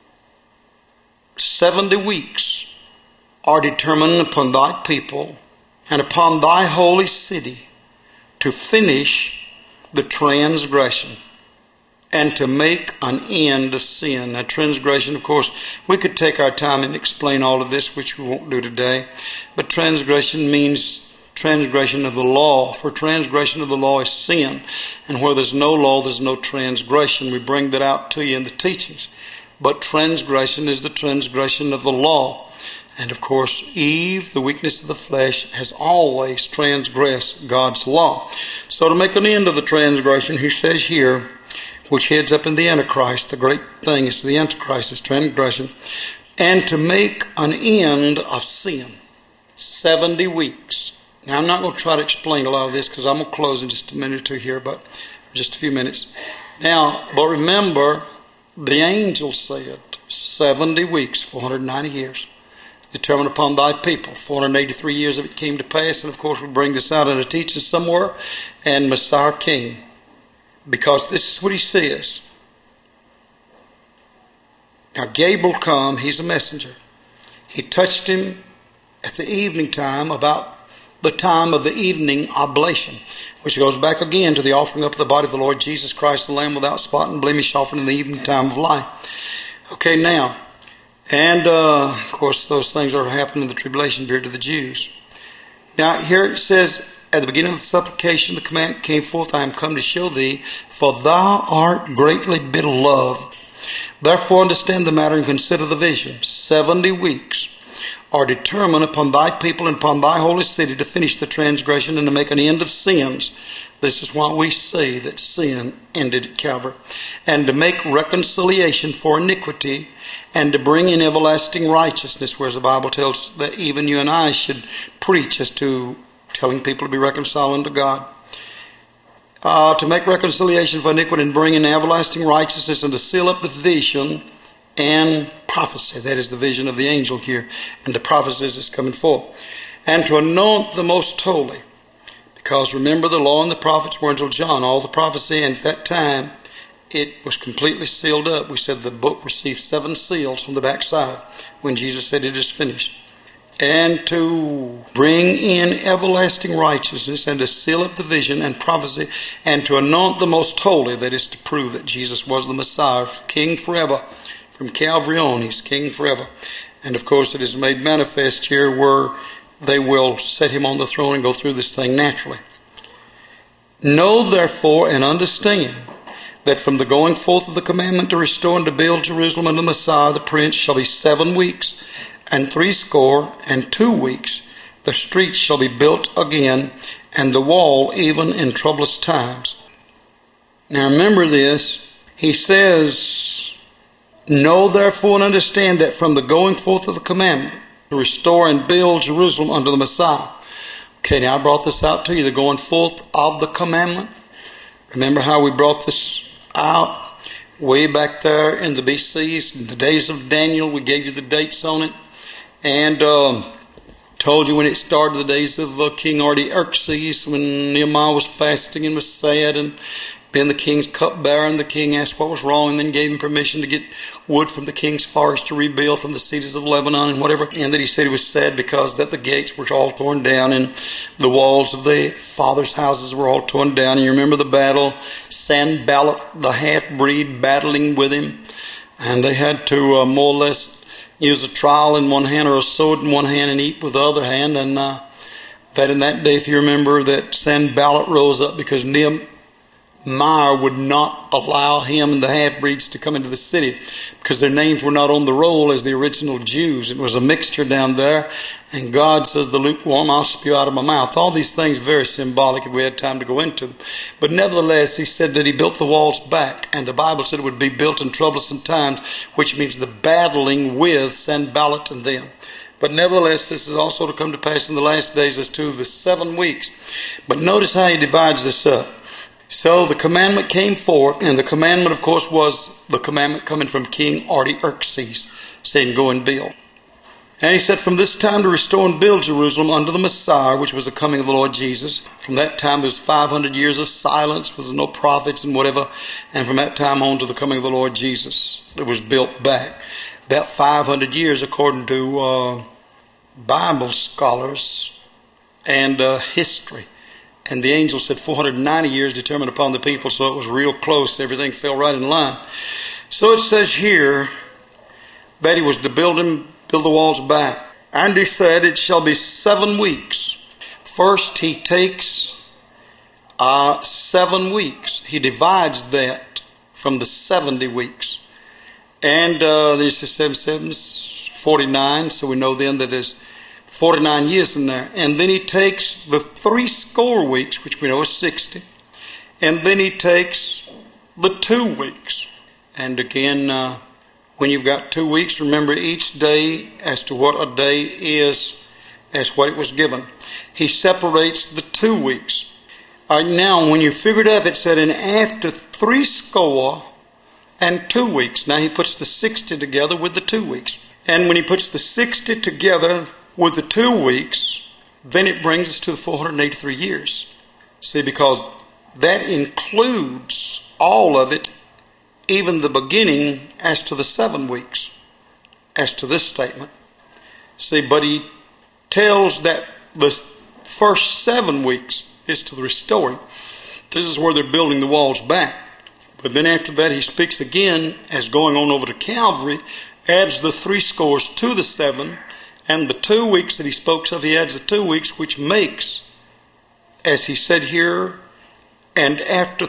70 weeks are determined upon thy people and upon thy holy city to finish the transgression and to make an end of sin. Now, transgression, of course, we could take our time and explain all of this, which we won't do today. But transgression means transgression of the law. For transgression of the law is sin. And where there's no law, there's no transgression. We bring that out to you in the teachings. But transgression is the transgression of the law. And of course, Eve, the weakness of the flesh, has always transgressed God's law. So to make an end of the transgression, he says here, which heads up in the Antichrist, the great thing is the Antichrist, is transgression, and to make an end of sin. 70 weeks. Now, I'm not going to try to explain a lot of this because I'm going to close in just a minute or two here, but just a few minutes. Now, but remember, the angel said 70 weeks, 490 years, determined upon thy people. 483 years of it came to pass, and of course we'll bring this out in a teaching somewhere, and Messiah came. Because this is what he says. Now Gabriel come, he's a messenger. He touched him at the evening time, about the time of the evening oblation, which goes back again to the offering up of the body of the Lord Jesus Christ, the Lamb without spot and blemish, offered in the evening time of life. Okay, now, and of course those things are happening in the tribulation period to the Jews. Now here it says, at the beginning of the supplication, the command came forth, I am come to show thee, for thou art greatly beloved. Therefore understand the matter and consider the vision. 70 weeks are determined upon thy people and upon thy holy city to finish the transgression and to make an end of sins. This is why we say that sin ended at Calvary. And to make reconciliation for iniquity and to bring in everlasting righteousness, whereas the Bible tells us that even you and I should preach as to telling people to be reconciled unto God. To make reconciliation for iniquity and bring in everlasting righteousness and to seal up the vision and prophecy. That is the vision of the angel here. And the prophecies is coming forth. And to anoint the most holy. Because remember, the law and the prophets were until John. All the prophecy, and at that time it was completely sealed up. We said the book received 7 seals on the backside when Jesus said it is finished. And to bring in everlasting righteousness and to seal up the vision and prophecy and to anoint the most holy. That is to prove that Jesus was the Messiah, King forever. From Calvary on, he's King forever. And of course it is made manifest here where they will set him on the throne and go through this thing naturally. Know therefore and understand that from the going forth of the commandment to restore and to build Jerusalem unto the Messiah, the Prince, shall be 7 weeks, and 62 weeks. The streets shall be built again, and the wall even in troublous times. Now remember this. He says, know therefore and understand that from the going forth of the commandment to restore and build Jerusalem unto the Messiah. Okay, now I brought this out to you, the going forth of the commandment. Remember how we brought this out way back there in the BCs, in the days of Daniel. We gave you the dates on it. And told you when it started, the days of King Artaxerxes, when Nehemiah was fasting and was sad and being the king's cupbearer, and the king asked what was wrong and then gave him permission to get wood from the king's forest to rebuild from the cedars of Lebanon and whatever. And that he said he was sad because that the gates were all torn down and the walls of the father's houses were all torn down. And you remember the battle, Sanballat, the half-breed, battling with him. And they had to more or less use a trowel in one hand or a sword in one hand and eat with the other hand. And that in that day, if you remember, that Sanballat rose up because Nehemiah would not allow him and the half-breeds to come into the city because their names were not on the roll as the original Jews. It was a mixture down there. And God says, the lukewarm I'll spew out of my mouth. All these things very symbolic if we had time to go into them. But nevertheless, he said that he built the walls back. And the Bible said it would be built in troublesome times, which means the battling with Sanballat and them. But nevertheless, this is also to come to pass in the last days as to the 7 weeks. But notice how he divides this up. So the commandment came forth, and the commandment, of course, was the commandment coming from King Artaxerxes, saying, go and build. And he said, from this time to restore and build Jerusalem unto the Messiah, which was the coming of the Lord Jesus. From that time there was 500 years of silence, there was no prophets and whatever. And from that time on to the coming of the Lord Jesus, it was built back. About 500 years, according to Bible scholars and history. And the angel said 490 years determined upon the people, so it was real close. Everything fell right in line. So it says here that he was to build the walls back. And he said, it shall be 7 weeks, First, he takes 7 weeks. He divides that from the 70 weeks. And there's 7 sevens, 49. So we know then that there's 49 years in there. And then he takes the 60 weeks, which we know is 60. And then he takes the 2 weeks. And again, when you've got 2 weeks, remember each day as to what a day is as what it was given. He separates the 2 weeks. All right, now when you figure it up, it said, and after 62 weeks. Now he puts the 60 together with the 2 weeks. And when he puts the 60 together with the 2 weeks, then it brings us to the 483 years. See, because that includes all of it, even the beginning as to the 7 weeks, as to this statement. See, but he tells that the first 7 weeks is to the restoring. This is where they're building the walls back. But then after that he speaks again as going on over to Calvary, adds the 60 to the 7, and the 2 weeks that he spoke of, he adds the 2 weeks, which makes, as he said here, and after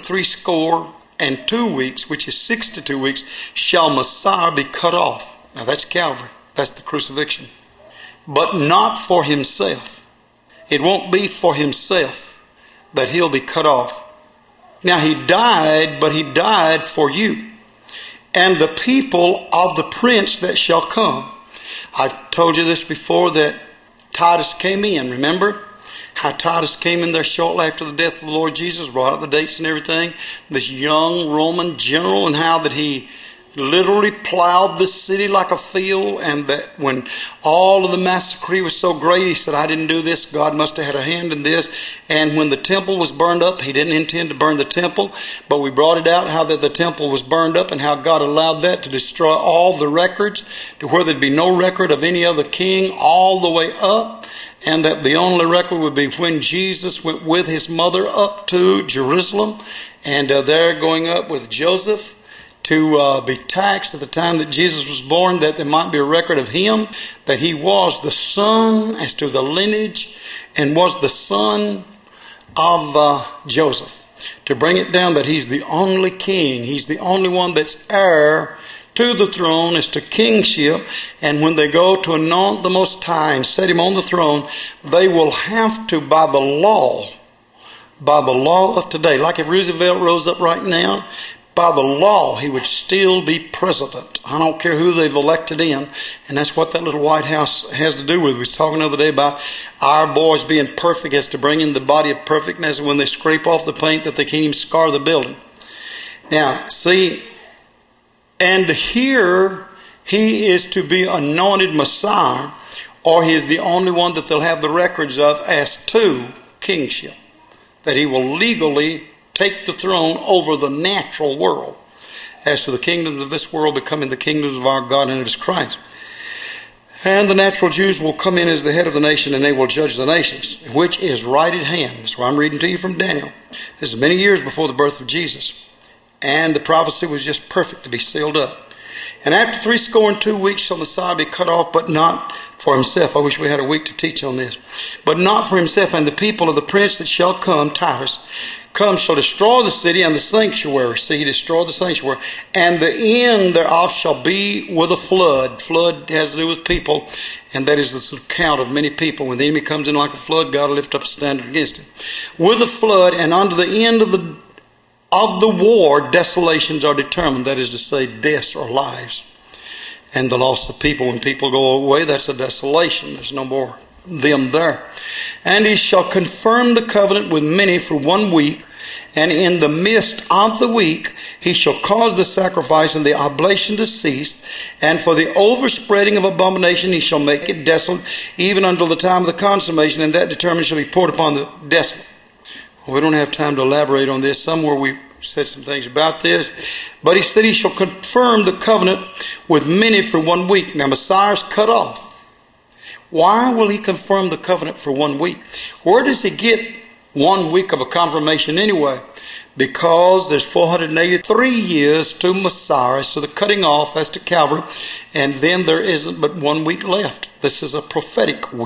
62 weeks, which is 62 weeks, shall Messiah be cut off. Now that's Calvary. That's the crucifixion. But not for himself. It won't be for himself that he'll be cut off. Now he died, but he died for you and the people of the prince that shall come. I've told you this before, that Titus came in. Remember how Titus came in there shortly after the death of the Lord Jesus, brought up the dates and everything. This young Roman general, and how that he literally plowed the city like a field, and that when all of the massacre was so great, he said, I didn't do this, God must have had a hand in this. And when the temple was burned up, he didn't intend to burn the temple, but we brought it out how that the temple was burned up and how God allowed that to destroy all the records to where there'd be no record of any other king all the way up, and that the only record would be when Jesus went with his mother up to Jerusalem, and they're going up with Joseph to be taxed at the time that Jesus was born, that there might be a record of him, that he was the son as to the lineage and was the son of Joseph. To bring it down that he's the only king, he's the only one that's heir to the throne as to kingship, and when they go to anoint the Most High and set him on the throne, they will have to, by the law of today, like if Roosevelt rose up right now, by the law, he would still be president. I don't care who they've elected in. And that's what that little White House has to do with. We was talking the other day about our boys being perfect as to bring in the body of perfectness when they scrape off the paint that they can't even scar the building. Now, see, and here he is to be anointed Messiah, or he is the only one that they'll have the records of as to kingship. That he will legally take the throne over the natural world, as to the kingdoms of this world becoming the kingdoms of our God and of his Christ. And the natural Jews will come in as the head of the nation, and they will judge the nations, which is right at hand. That's why I'm reading to you from Daniel. This is many years before the birth of Jesus. And the prophecy was just perfect to be sealed up. And after 62 weeks shall Messiah be cut off, but not for himself. I wish we had a week to teach on this. But not for himself, and the people of the prince that shall come, Titus, shall destroy the city and the sanctuary. See, he destroyed the sanctuary. And the end thereof shall be with a flood. Flood has to do with people, and that is the count of many people. When the enemy comes in like a flood, God will lift up a standard against him. With a flood, and unto the end of the war, desolations are determined. That is to say, deaths or lives. And the loss of people. When people go away, that's a desolation. There's no more them there. And he shall confirm the covenant with many for 1 week, and in the midst of the week he shall cause the sacrifice and the oblation to cease, and for the overspreading of abomination he shall make it desolate, even until the time of the consummation, and that determined shall be poured upon the desolate. Well, we don't have time to elaborate on this. Somewhere we said some things about this, but he said he shall confirm the covenant with many for 1 week. Now Messiah's cut off. Why will he confirm the covenant for 1 week? Where does he get 1 week of a confirmation anyway? Because there's 483 years to Messiah, as to the cutting off, as to Calvary, and then there isn't but 1 week left. This is a prophetic week.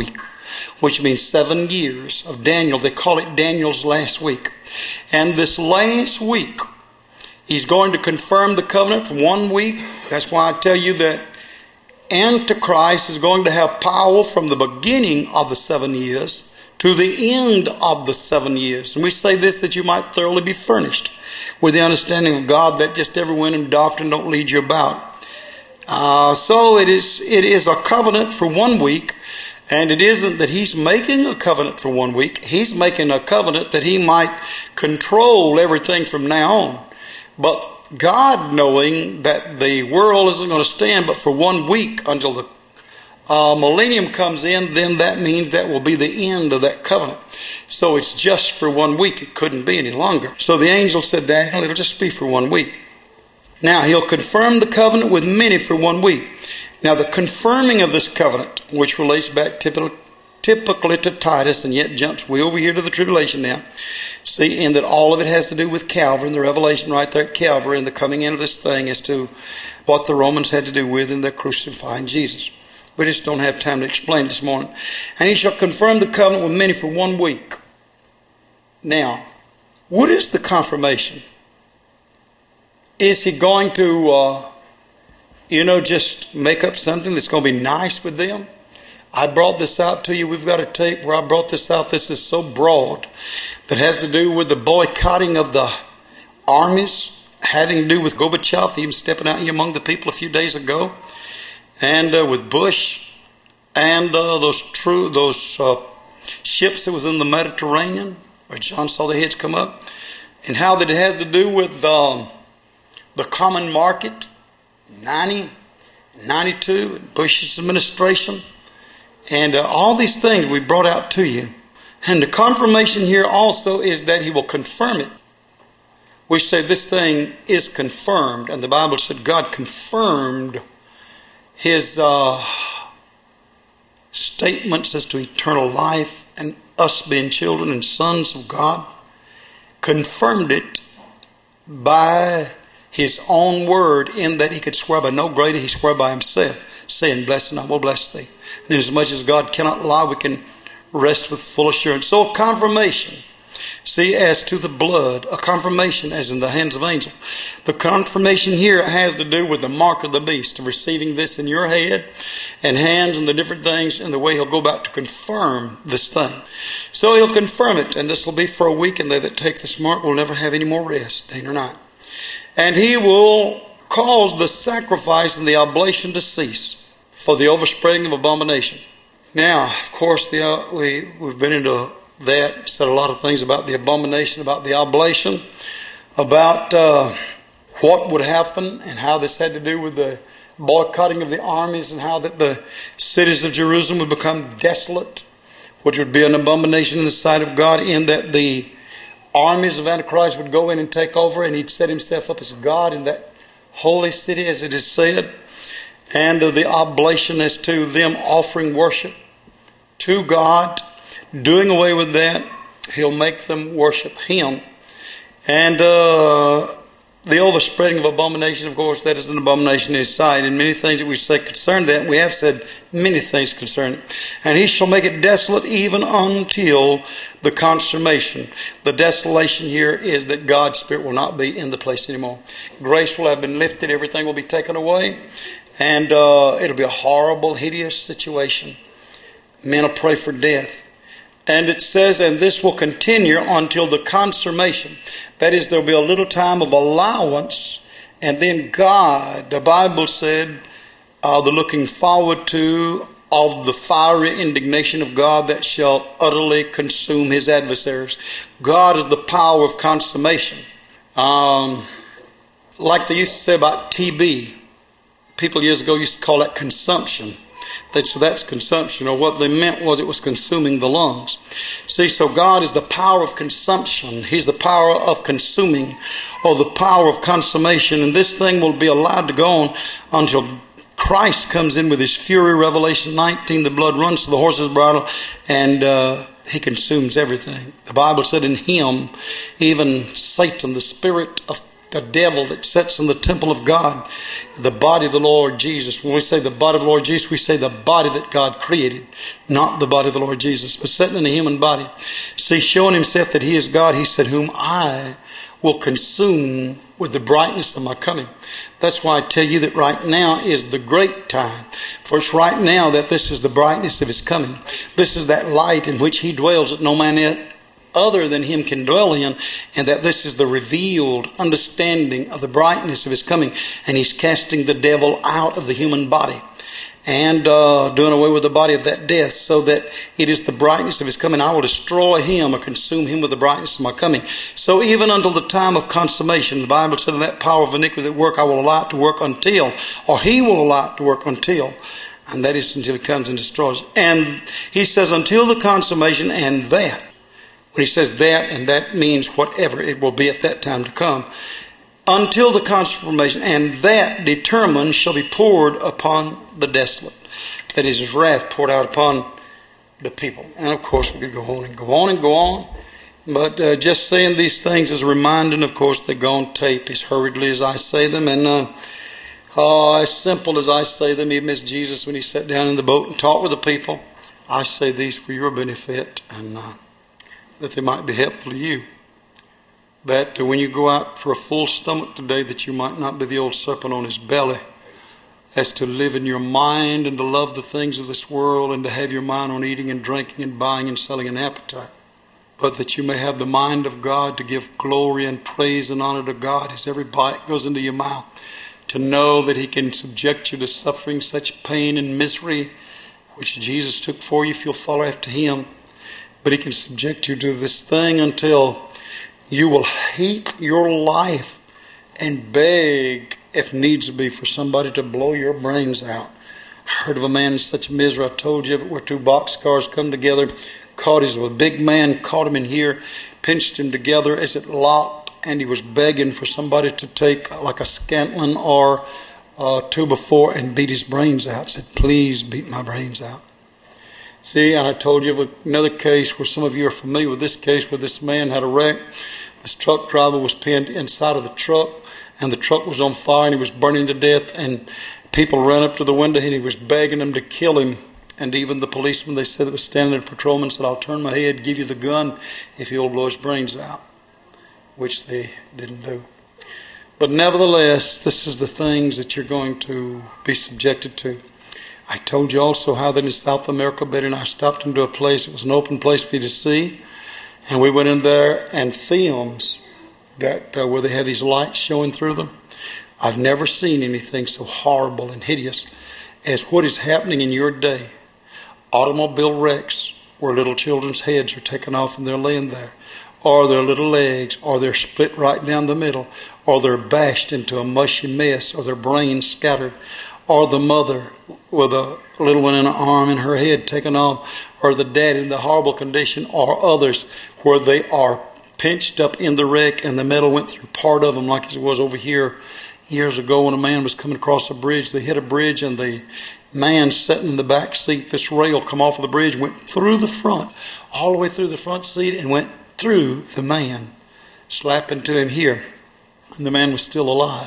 which means 7 years of Daniel. They call it Daniel's last week. And this last week, he's going to confirm the covenant for 1 week. That's why I tell you that Antichrist is going to have power from the beginning of the 7 years to the end of the 7 years. And we say this that you might thoroughly be furnished with the understanding of God, that just every wind and doctrine don't lead you about. So it is a covenant for 1 week, and it isn't that he's making a covenant for 1 week. He's making a covenant that he might control everything from now on. But God, knowing that the world isn't going to stand but for 1 week until the millennium comes in, then that means that will be the end of that covenant. So it's just for 1 week. It couldn't be any longer. So the angel said, Daniel, it'll just be for 1 week. Now, he'll confirm the covenant with many for 1 week. Now, the confirming of this covenant, which relates back typically to Titus, and yet jumps way over here to the tribulation now. See, and that all of it has to do with Calvary, and the revelation right there at Calvary, and the coming in of this thing as to what the Romans had to do with in their crucifying Jesus. We just don't have time to explain this morning. And he shall confirm the covenant with many for 1 week. Now, what is the confirmation? Is he going to, just make up something that's going to be nice with them? I brought this out to you. We've got a tape where I brought this out. This is so broad that has to do with the boycotting of the armies, having to do with Gorbachev, even stepping out here among the people a few days ago, and with Bush, and those ships that was in the Mediterranean, where John saw the heads come up, and how that it has to do with the common market, 90, 92, Bush's administration, and all these things we brought out to you. And the confirmation here also is that he will confirm it. We say this thing is confirmed, and the Bible said God confirmed his statements as to eternal life and us being children and sons of God, confirmed it by his own word, in that he could swear by no greater, he swore by himself, saying, bless and I will bless thee. And inasmuch as God cannot lie, we can rest with full assurance. So a confirmation, see, as to the blood, a confirmation as in the hands of angels. The confirmation here has to do with the mark of the beast, of receiving this in your head and hands and the different things, and the way he'll go about to confirm this thing. So he'll confirm it, and this will be for a week, and they that take this mark will never have any more rest, day nor night. And he will cause the sacrifice and the oblation to cease for the overspreading of abomination. Now, of course, we've been into that, said a lot of things about the abomination, about the oblation, about what would happen and how this had to do with the boycotting of the armies, and how that the cities of Jerusalem would become desolate, which would be an abomination in the sight of God, in that the armies of Antichrist would go in and take over, and he'd set himself up as God in that holy city, as it is said. And the oblation as to them offering worship to God, doing away with that, he'll make them worship him. And the overspreading of abomination, of course, that is an abomination in his sight. And many things that we say concern that, and we have said many things concern it. And he shall make it desolate even until the consummation. The desolation here is that God's Spirit will not be in the place anymore. Grace will have been lifted. Everything will be taken away. And it'll be a horrible, hideous situation. Men will pray for death. And it says, and this will continue until the consummation. That is, there'll be a little time of allowance. And then God, the Bible said, the looking forward to of the fiery indignation of God that shall utterly consume his adversaries. God is the power of consummation. Like they used to say about TB. People years ago used to call that consumption. So that's consumption, or what they meant was it was consuming the lungs. See, so God is the power of consumption. He's the power of consuming, or the power of consummation. And this thing will be allowed to go on until Christ comes in with his fury. Revelation 19, the blood runs to the horse's bridle, and he consumes everything. The Bible said in him, even Satan, the spirit of the devil that sits in the temple of God, the body of the Lord Jesus. When we say the body of the Lord Jesus, we say the body that God created, not the body of the Lord Jesus, but sitting in a human body. See, showing himself that he is God, he said, whom I will consume with the brightness of my coming. That's why I tell you that right now is the great time. For it's right now that this is the brightness of his coming. This is that light in which he dwells that no man other than him can dwell in, and that this is the revealed understanding of the brightness of his coming. And he's casting the devil out of the human body and doing away with the body of that death, so that it is the brightness of his coming. I will destroy him or consume him with the brightness of my coming. So even until the time of consummation, the Bible said, that power of iniquity that work, I will allow it to work until, or he will allow it to work until, and that is until he comes and destroys. And he says, until the consummation, and that, when he says that, and that means whatever it will be at that time to come, until the consummation, and that determined shall be poured upon the desolate. That is, his wrath poured out upon the people. And of course, we could go on and go on and go on. But just saying these things is a reminder, and of course, they go on tape as hurriedly as I say them, and as simple as I say them. Even as Jesus, when he sat down in the boat and talked with the people, I say these for your benefit, and that they might be helpful to you. That when you go out for a full stomach today, that you might not be the old serpent on his belly, as to live in your mind and to love the things of this world and to have your mind on eating and drinking and buying and selling an appetite. But that you may have the mind of God to give glory and praise and honor to God as every bite goes into your mouth. To know that he can subject you to suffering such pain and misery, which Jesus took for you if you'll follow after him. But he can subject you to this thing until you will hate your life and beg, if needs be, for somebody to blow your brains out. I heard of a man in such misery. I told you of it, where two boxcars come together, caught his, a big man caught him in here, pinched him together as it locked, and he was begging for somebody to take like a Scantlin or 2x4 and beat his brains out. Said, please beat my brains out. See, and I told you of another case where some of you are familiar with this case, where this man had a wreck. This truck driver was pinned inside of the truck, and the truck was on fire, and he was burning to death, and people ran up to the window, and he was begging them to kill him. And even the policeman, they said, that was standing there, patrolman, said, I'll turn my head, give you the gun if you'll blow his brains out, which they didn't do. But nevertheless, this is the things that you're going to be subjected to. I told you also how that in South America, Betty and I stopped into a place, it was an open place for you to see, and we went in there, and films that where they have these lights showing through them. I've never seen anything so horrible and hideous as what is happening in your day. Automobile wrecks where little children's heads are taken off and they're laying there, or their little legs, or they're split right down the middle, or they're bashed into a mushy mess, or their brains scattered, or the mother with a little one in her arm and her head taken off, or the dad in the horrible condition, or others where they are pinched up in the wreck and the metal went through part of them, like it was over here years ago when a man was coming across a bridge. They hit a bridge, and the man sitting in the back seat, this rail come off of the bridge, went through the front, all the way through the front seat, and went through the man, slapping to him here. And the man was still alive.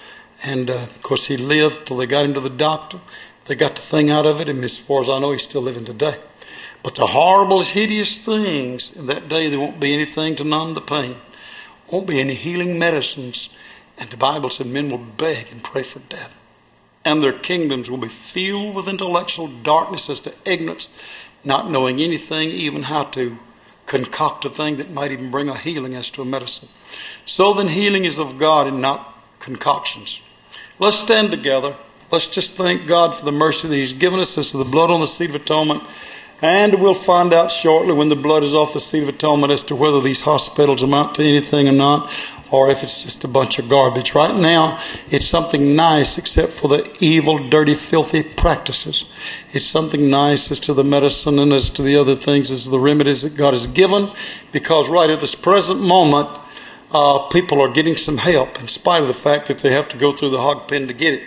And of course he lived till they got him to the doctor. They got the thing out of it, and as far as I know, he's still living today. But the horrible, hideous things in that day, there won't be anything to numb the pain. Won't be any healing medicines. And the Bible said men will beg and pray for death. And their kingdoms will be filled with intellectual darkness as to ignorance, not knowing anything, even how to concoct a thing that might even bring a healing as to a medicine. So then healing is of God and not concoctions. Let's stand together. Let's just thank God for the mercy that he's given us as to the blood on the seat of atonement. And we'll find out shortly when the blood is off the seat of atonement as to whether these hospitals amount to anything or not, or if it's just a bunch of garbage. Right now, it's something nice except for the evil, dirty, filthy practices. It's something nice as to the medicine and as to the other things, as to the remedies that God has given, because right at this present moment, people are getting some help in spite of the fact that they have to go through the hog pen to get it.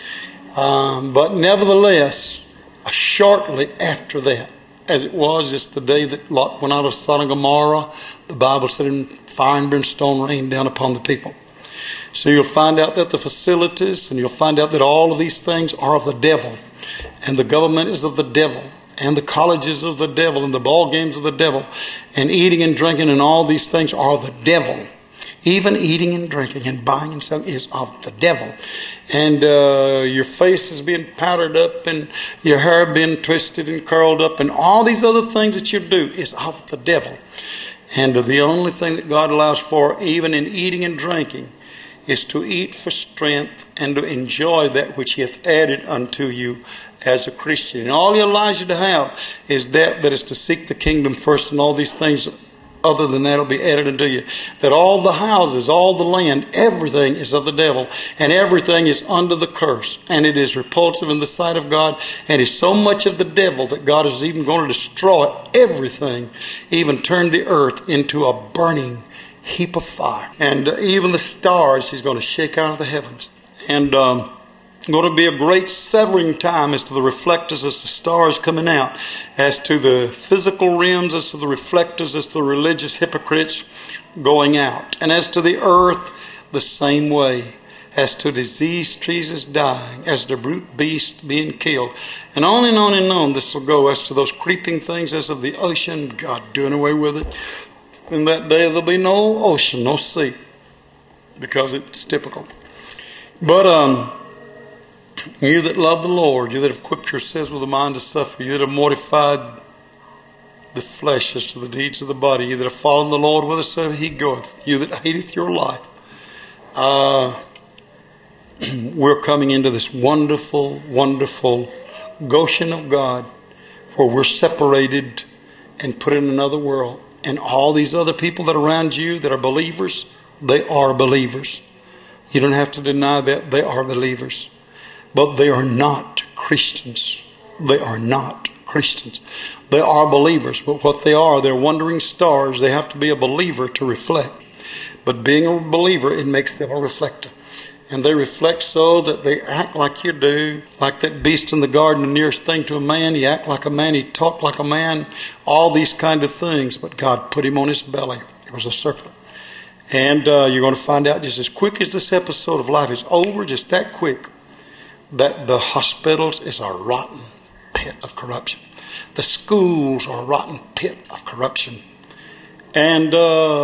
But nevertheless, shortly after that, as it was just the day that Lot went out of Sodom and Gomorrah, the Bible said, fire and brimstone rained down upon the people. So you'll find out that the facilities, and you'll find out that all of these things are of the devil. And the government is of the devil. And the colleges of the devil. And the ball games of the devil. And eating and drinking and all these things are of the devil. Even eating and drinking and buying and selling is of the devil. And your face is being powdered up and your hair being twisted and curled up and all these other things that you do is of the devil. And the only thing that God allows for, even in eating and drinking, is to eat for strength and to enjoy that which He hath added unto you as a Christian. And all He allows you to have is that is to seek the kingdom first, and all these things other than that will be added unto you. That all the houses, all the land, everything is of the devil, and everything is under the curse, and it is repulsive in the sight of God, and is so much of the devil that God is even going to destroy everything, even turn the earth into a burning heap of fire. And even the stars He's going to shake out of the heavens. And going to be a great severing time as to the reflectors, as the stars coming out, as to the physical realms, as to the reflectors, as to the religious hypocrites going out. And as to the earth, the same way. As to diseased trees is dying, as to brute beasts being killed. And on and on and on this will go. As to those creeping things, as of the ocean, God doing away with it. In that day there'll be no ocean, no sea, because it's typical. But you that love the Lord, you that have equipped yourselves with a mind to suffer, you that have mortified the flesh as to the deeds of the body, you that have followed the Lord whithersoever He goeth, you that hateth your life, we're coming into this wonderful, wonderful Goshen of God, where we're separated and put in another world. And all these other people that are around you that are believers, they are believers. You don't have to deny that they are believers. But they are not Christians. They are not Christians. They are believers. But what they are, they're wandering stars. They have to be a believer to reflect. But being a believer, it makes them a reflector. And they reflect so that they act like you do. Like that beast in the garden, the nearest thing to a man. He act like a man. He talk like a man. All these kind of things. But God put him on his belly. It was a serpent. And you're going to find out just as quick as this episode of life is over, just that quick, that the hospitals is a rotten pit of corruption. The schools are a rotten pit of corruption. And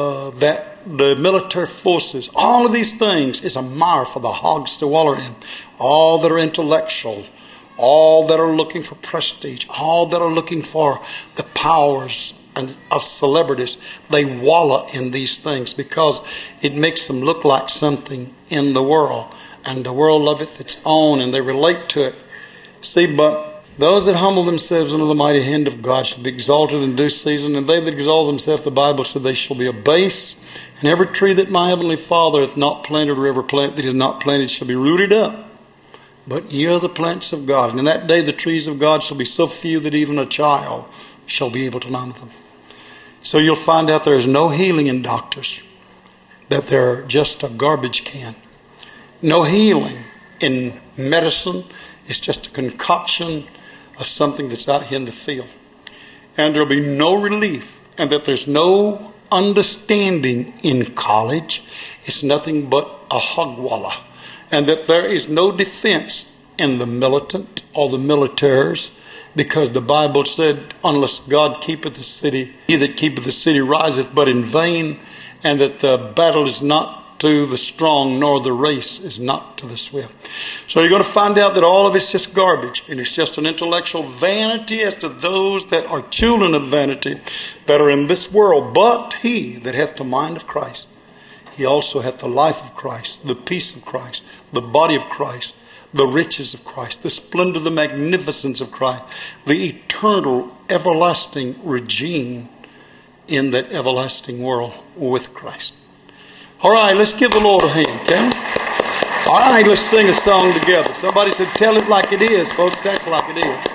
that the military forces, all of these things is a mire for the hogs to wallow in. All that are intellectual, all that are looking for prestige, all that are looking for the powers of celebrities, they wallow in these things because it makes them look like something in the world. And the world loveth its own, and they relate to it. See, but those that humble themselves under the mighty hand of God shall be exalted in due season, and they that exalt themselves, the Bible said, they shall be abased. And every tree that my heavenly Father hath not planted, or every plant that he hath not planted, shall be rooted up. But ye are the plants of God. And in that day the trees of God shall be so few that even a child shall be able to number them. So you'll find out there is no healing in doctors, that they're just a garbage can. No healing in medicine. It's just a concoction of something that's out here in the field. And there'll be no relief. And that there's no understanding in college. It's nothing but a hogwallah. And that there is no defense in the militant or the militaries. Because the Bible said, unless God keepeth the city, he that keepeth the city riseth but in vain. And that the battle is not to the strong, nor the race is not to the swift. So you're going to find out that all of it's just garbage, and it's just an intellectual vanity as to those that are children of vanity that are in this world. But he that hath the mind of Christ, he also hath the life of Christ, the peace of Christ, the body of Christ, the riches of Christ, the splendor, the magnificence of Christ, the eternal, everlasting regime in that everlasting world with Christ. All right, let's give the Lord a hand, can we? All right, let's sing a song together. Somebody said, tell it like it is, folks. That's like it is.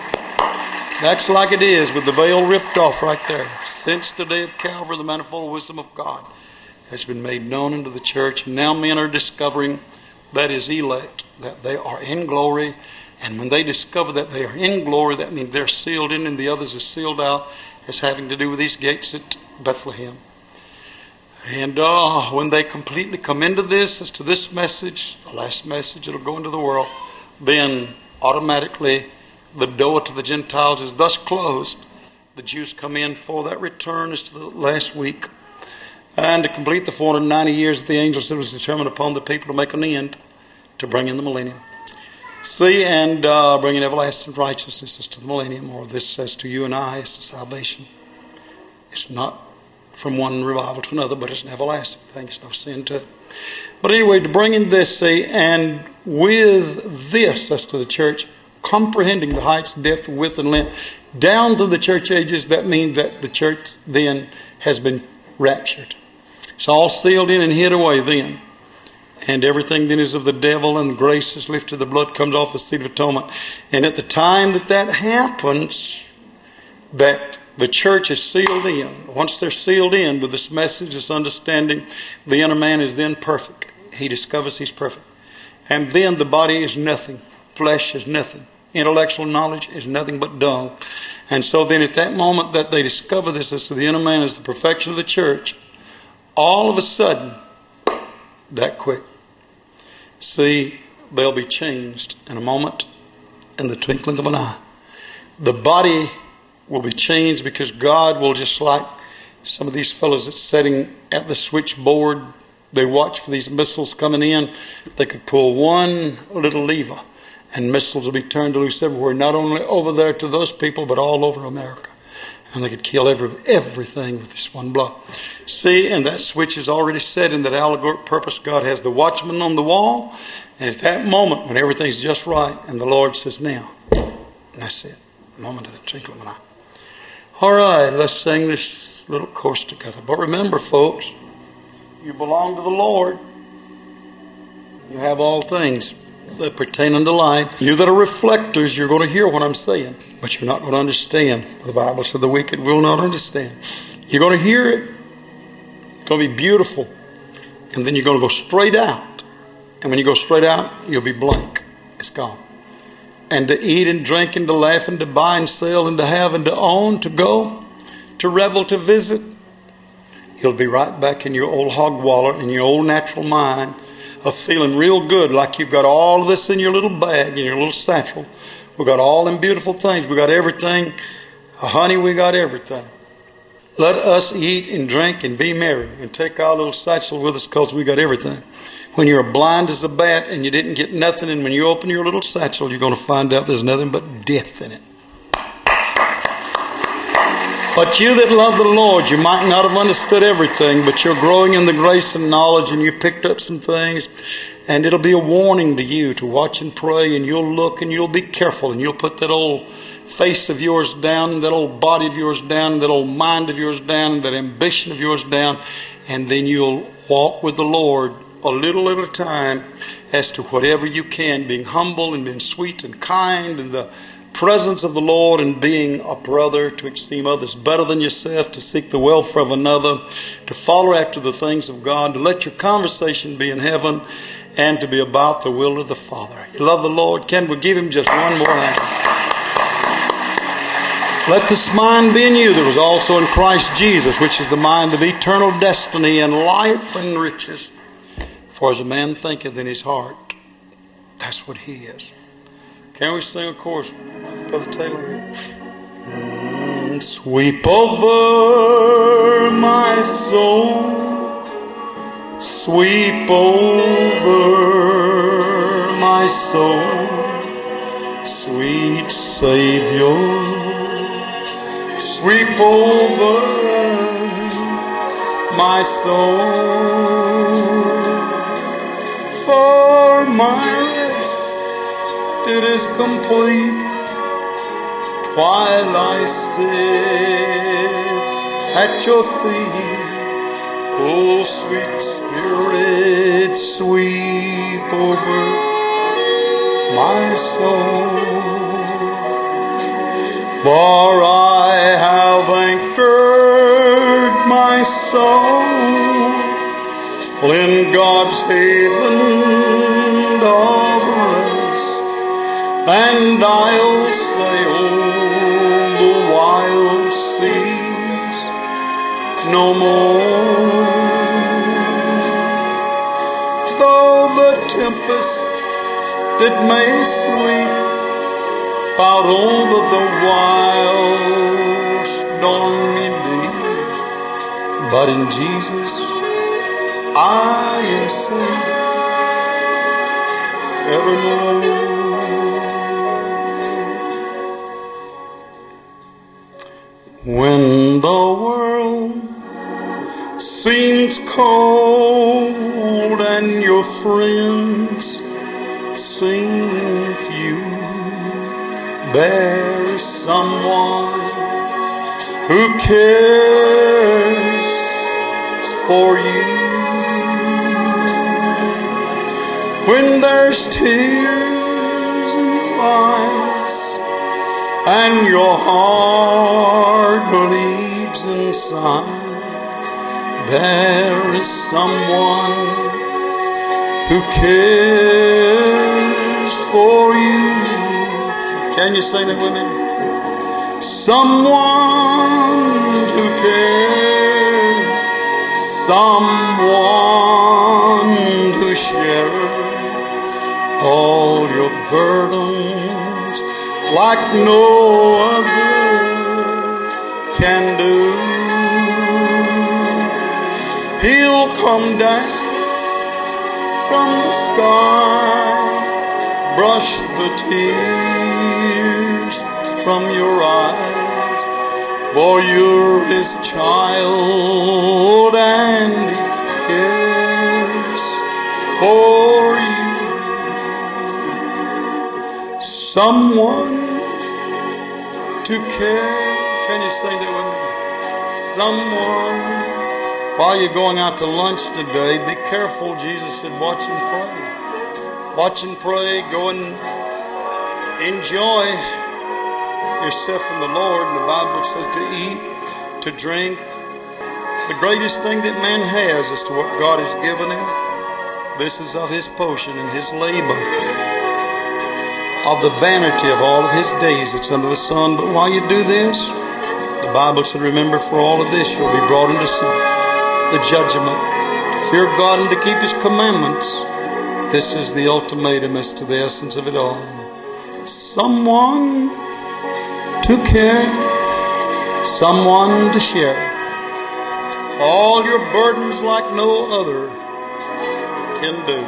That's like it is, with the veil ripped off right there. Since the day of Calvary, the manifold wisdom of God has been made known unto the church. And now men are discovering that is elect, that they are in glory. And when they discover that they are in glory, that means they're sealed in and the others are sealed out, as having to do with these gates at Bethlehem. And when they completely come into this, as to this message, the last message that'll go into the world, then automatically the door to the Gentiles is thus closed. The Jews come in for that return as to the last week. And to complete the 490 years that the angel said was determined upon the people to make an end, to bring in the millennium. See, and bring in everlasting righteousness as to the millennium, or this as to you and I as to salvation. It's not from one revival to another, but it's an everlasting thing. There's no sin to it. But anyway, to bring in this, see, and with this as to the church, comprehending the heights, depth, width, and length, down through the church ages, that means that the church then has been raptured. It's all sealed in and hid away then. And everything then is of the devil, and grace is lifted, the blood comes off the seat of atonement. And at the time that happens, that the church is sealed in. Once they're sealed in with this message, this understanding, the inner man is then perfect. He discovers he's perfect. And then the body is nothing. Flesh is nothing. Intellectual knowledge is nothing but dung. And so then at that moment that they discover this as to the inner man as the perfection of the church, all of a sudden, that quick, see, they'll be changed in a moment, in the twinkling of an eye. The body will be changed because God will, just like some of these fellows that's sitting at the switchboard, they watch for these missiles coming in. They could pull one little lever and missiles will be turned loose everywhere, not only over there to those people, but all over America. And they could kill everything with this one blow. See, and that switch is already set in that allegoric purpose. God has the watchman on the wall. And at that moment, when everything's just right, and the Lord says, now, and that's it. The moment of the twinkling of an eye. All right, let's sing this little chorus together. But remember, folks, you belong to the Lord. You have all things that pertain unto life. You that are reflectors, you're going to hear what I'm saying, but you're not going to understand. The Bible said the wicked will not understand. You're going to hear it. It's going to be beautiful. And then you're going to go straight out. And when you go straight out, you'll be blank. It's gone. And to eat and drink and to laugh and to buy and sell and to have and to own, to go, to revel, to visit, you'll be right back in your old hog wallet, in your old natural mind of feeling real good, like you've got all of this in your little bag, in your little satchel. We've got all them beautiful things. We've got everything. Honey, we got everything. Let us eat and drink and be merry and take our little satchel with us because we got everything. When you're blind as a bat and you didn't get nothing, and when you open your little satchel, you're going to find out there's nothing but death in it. But you that love the Lord, you might not have understood everything, but you're growing in the grace and knowledge, and you picked up some things, and it'll be a warning to you to watch and pray, and you'll look and you'll be careful, and you'll put that old face of yours down, and that old body of yours down, and that old mind of yours down, and that ambition of yours down, and then you'll walk with the Lord a little at a time as to whatever you can, being humble and being sweet and kind in the presence of the Lord, and being a brother, to esteem others better than yourself, to seek the welfare of another, to follow after the things of God, to let your conversation be in heaven, and to be about the will of the Father. You love the Lord? Can we give Him just one more hand? Let this mind be in you that was also in Christ Jesus, which is the mind of eternal destiny and life and riches. For as a man thinketh in his heart, that's what he is. Can we sing a chorus, Brother Taylor? Sweep over my soul, sweep over my soul, sweet Savior, sweep over my soul. For my rest, it is complete while I sit at your feet. Oh, sweet Spirit, sweep over my soul. For I have anchored my soul in God's haven of rest, and I'll sail the wild seas no more. tempest that may sweep out over the wild stormy deep. But in Jesus I am safe evermore. When the world seems cold and your friends seem few, there is someone who cares for you. When there's tears in your eyes and your heart bleeds inside, there is someone who cares for you. Can you sing that with me? Someone who cares, someone who shares all your burdens like no other can do. He'll come down from the sky, brush the tears from your eyes, for you're his child and he cares for you. Someone to care. Can you sing that with me? Someone. While you're going out to lunch today, be careful. Jesus said, watch and pray. Watch and pray. Go and enjoy yourself in the Lord. And the Bible says to eat, to drink. The greatest thing that man has is to what God has given him. This is of his portion and his labor, of the vanity of all of his days that's under the sun. But while you do this, the Bible said, remember, for all of this you'll be brought into the judgment. To fear God and to keep his commandments. This is the ultimatum as to the essence of it all. Someone to care, someone to share all your burdens like no other can do.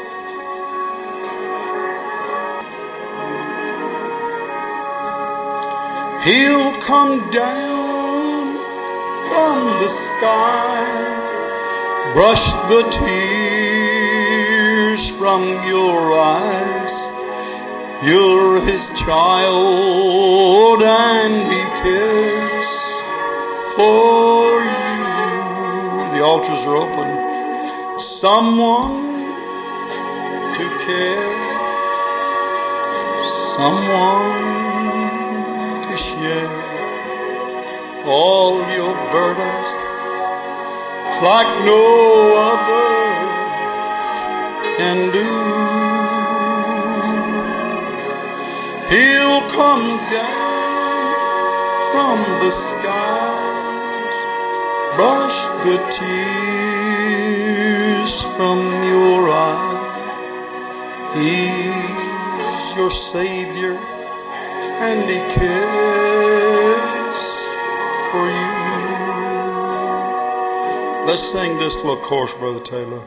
He'll come down from the sky, brush the tears from your eyes. You're his child and he cares for you. The altars are open. Someone to care, someone to share all your burdens like no other can do. He'll come down from the skies, brush the tears from your eyes. He's your Savior and he cares for you. Let's sing this little chorus, Brother Taylor.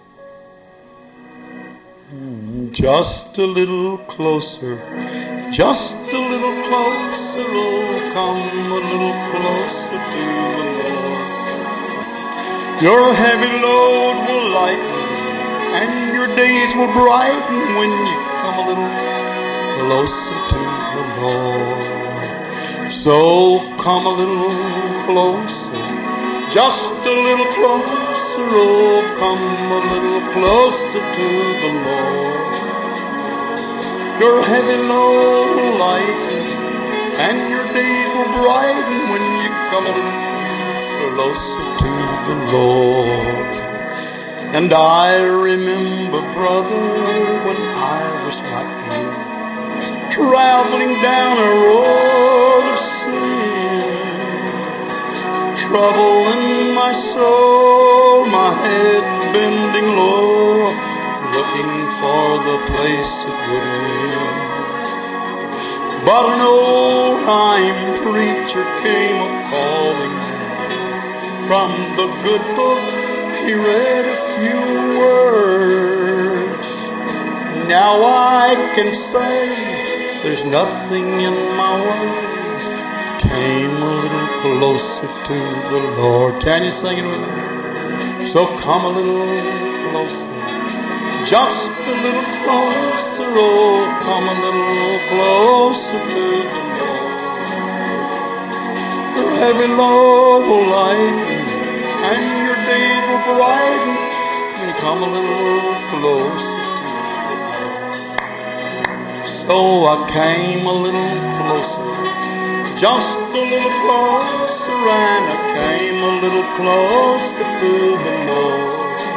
Just a little closer, just a little closer, oh, come a little closer to the Lord. Your heavy load will lighten and your days will brighten when you come a little closer to the Lord. So come a little closer, just a little closer, oh, come a little closer to the Lord. Your heavy load will lighten and your days will brighten when you come a little closer to the Lord. And I remember, brother, when I was like you, traveling down a road of sin, trouble in my soul, my head bending low, looking looking for the place it would end. But an old-time preacher came a-calling. From the good book he read a few words. Now I can say there's nothing in my way. Came a little closer to the Lord. Can you sing it with me? So come a little closer, just a little closer. Oh, come a little closer to the Lord. Your heavy load will lighten and your days will brighten. And come a little closer to the Lord. So I came a little closer, just a little closer, and I came a little closer to the Lord.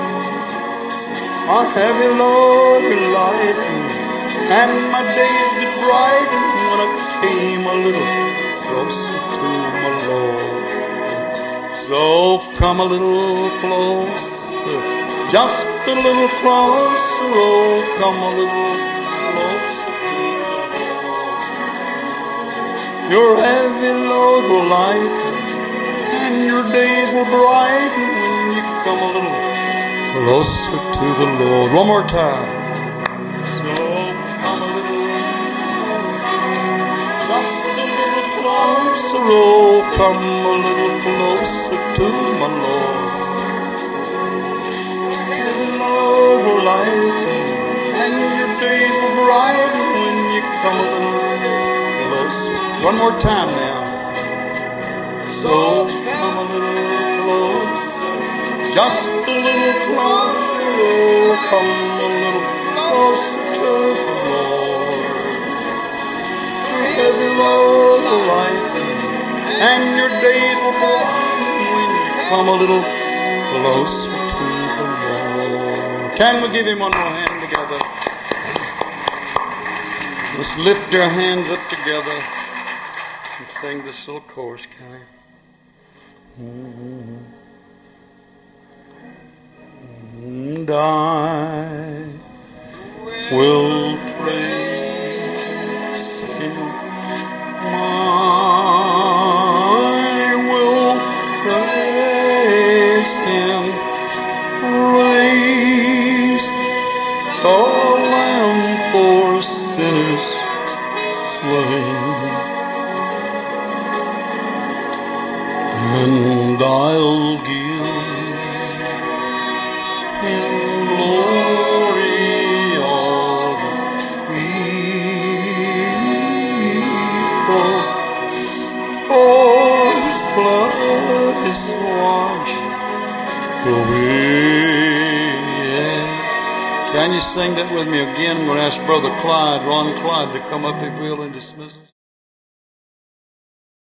My heavy load will lighten, and my days did brighten when I came a little closer to my Lord. So come a little closer, just a little closer, oh, come a little closer. Your heavy load will lighten, and your days will brighten when you come a little closer to the Lord. One more time. So come a little, just a little closer. Oh, come a little closer to my Lord. Your heavy load will lighten, and your days will brighten when you come a little closer. One more time now. So come a little closer, just a little closer. Oh, come a little closer to the Lord. Your heavy load will lighten, and your days will brighten when you come a little closer to the Lord. Can we give him one more hand together? Let's lift our hands up together. Sing this little chorus, can I? And I will praise him. I will praise him. Praise the Lamb for sinners slain. And I'll give him glory, all the people. For his blood is washed away. Can you sing that with me again? I'm going to ask Brother Clyde, Ron Clyde, to come up if will and dismiss us.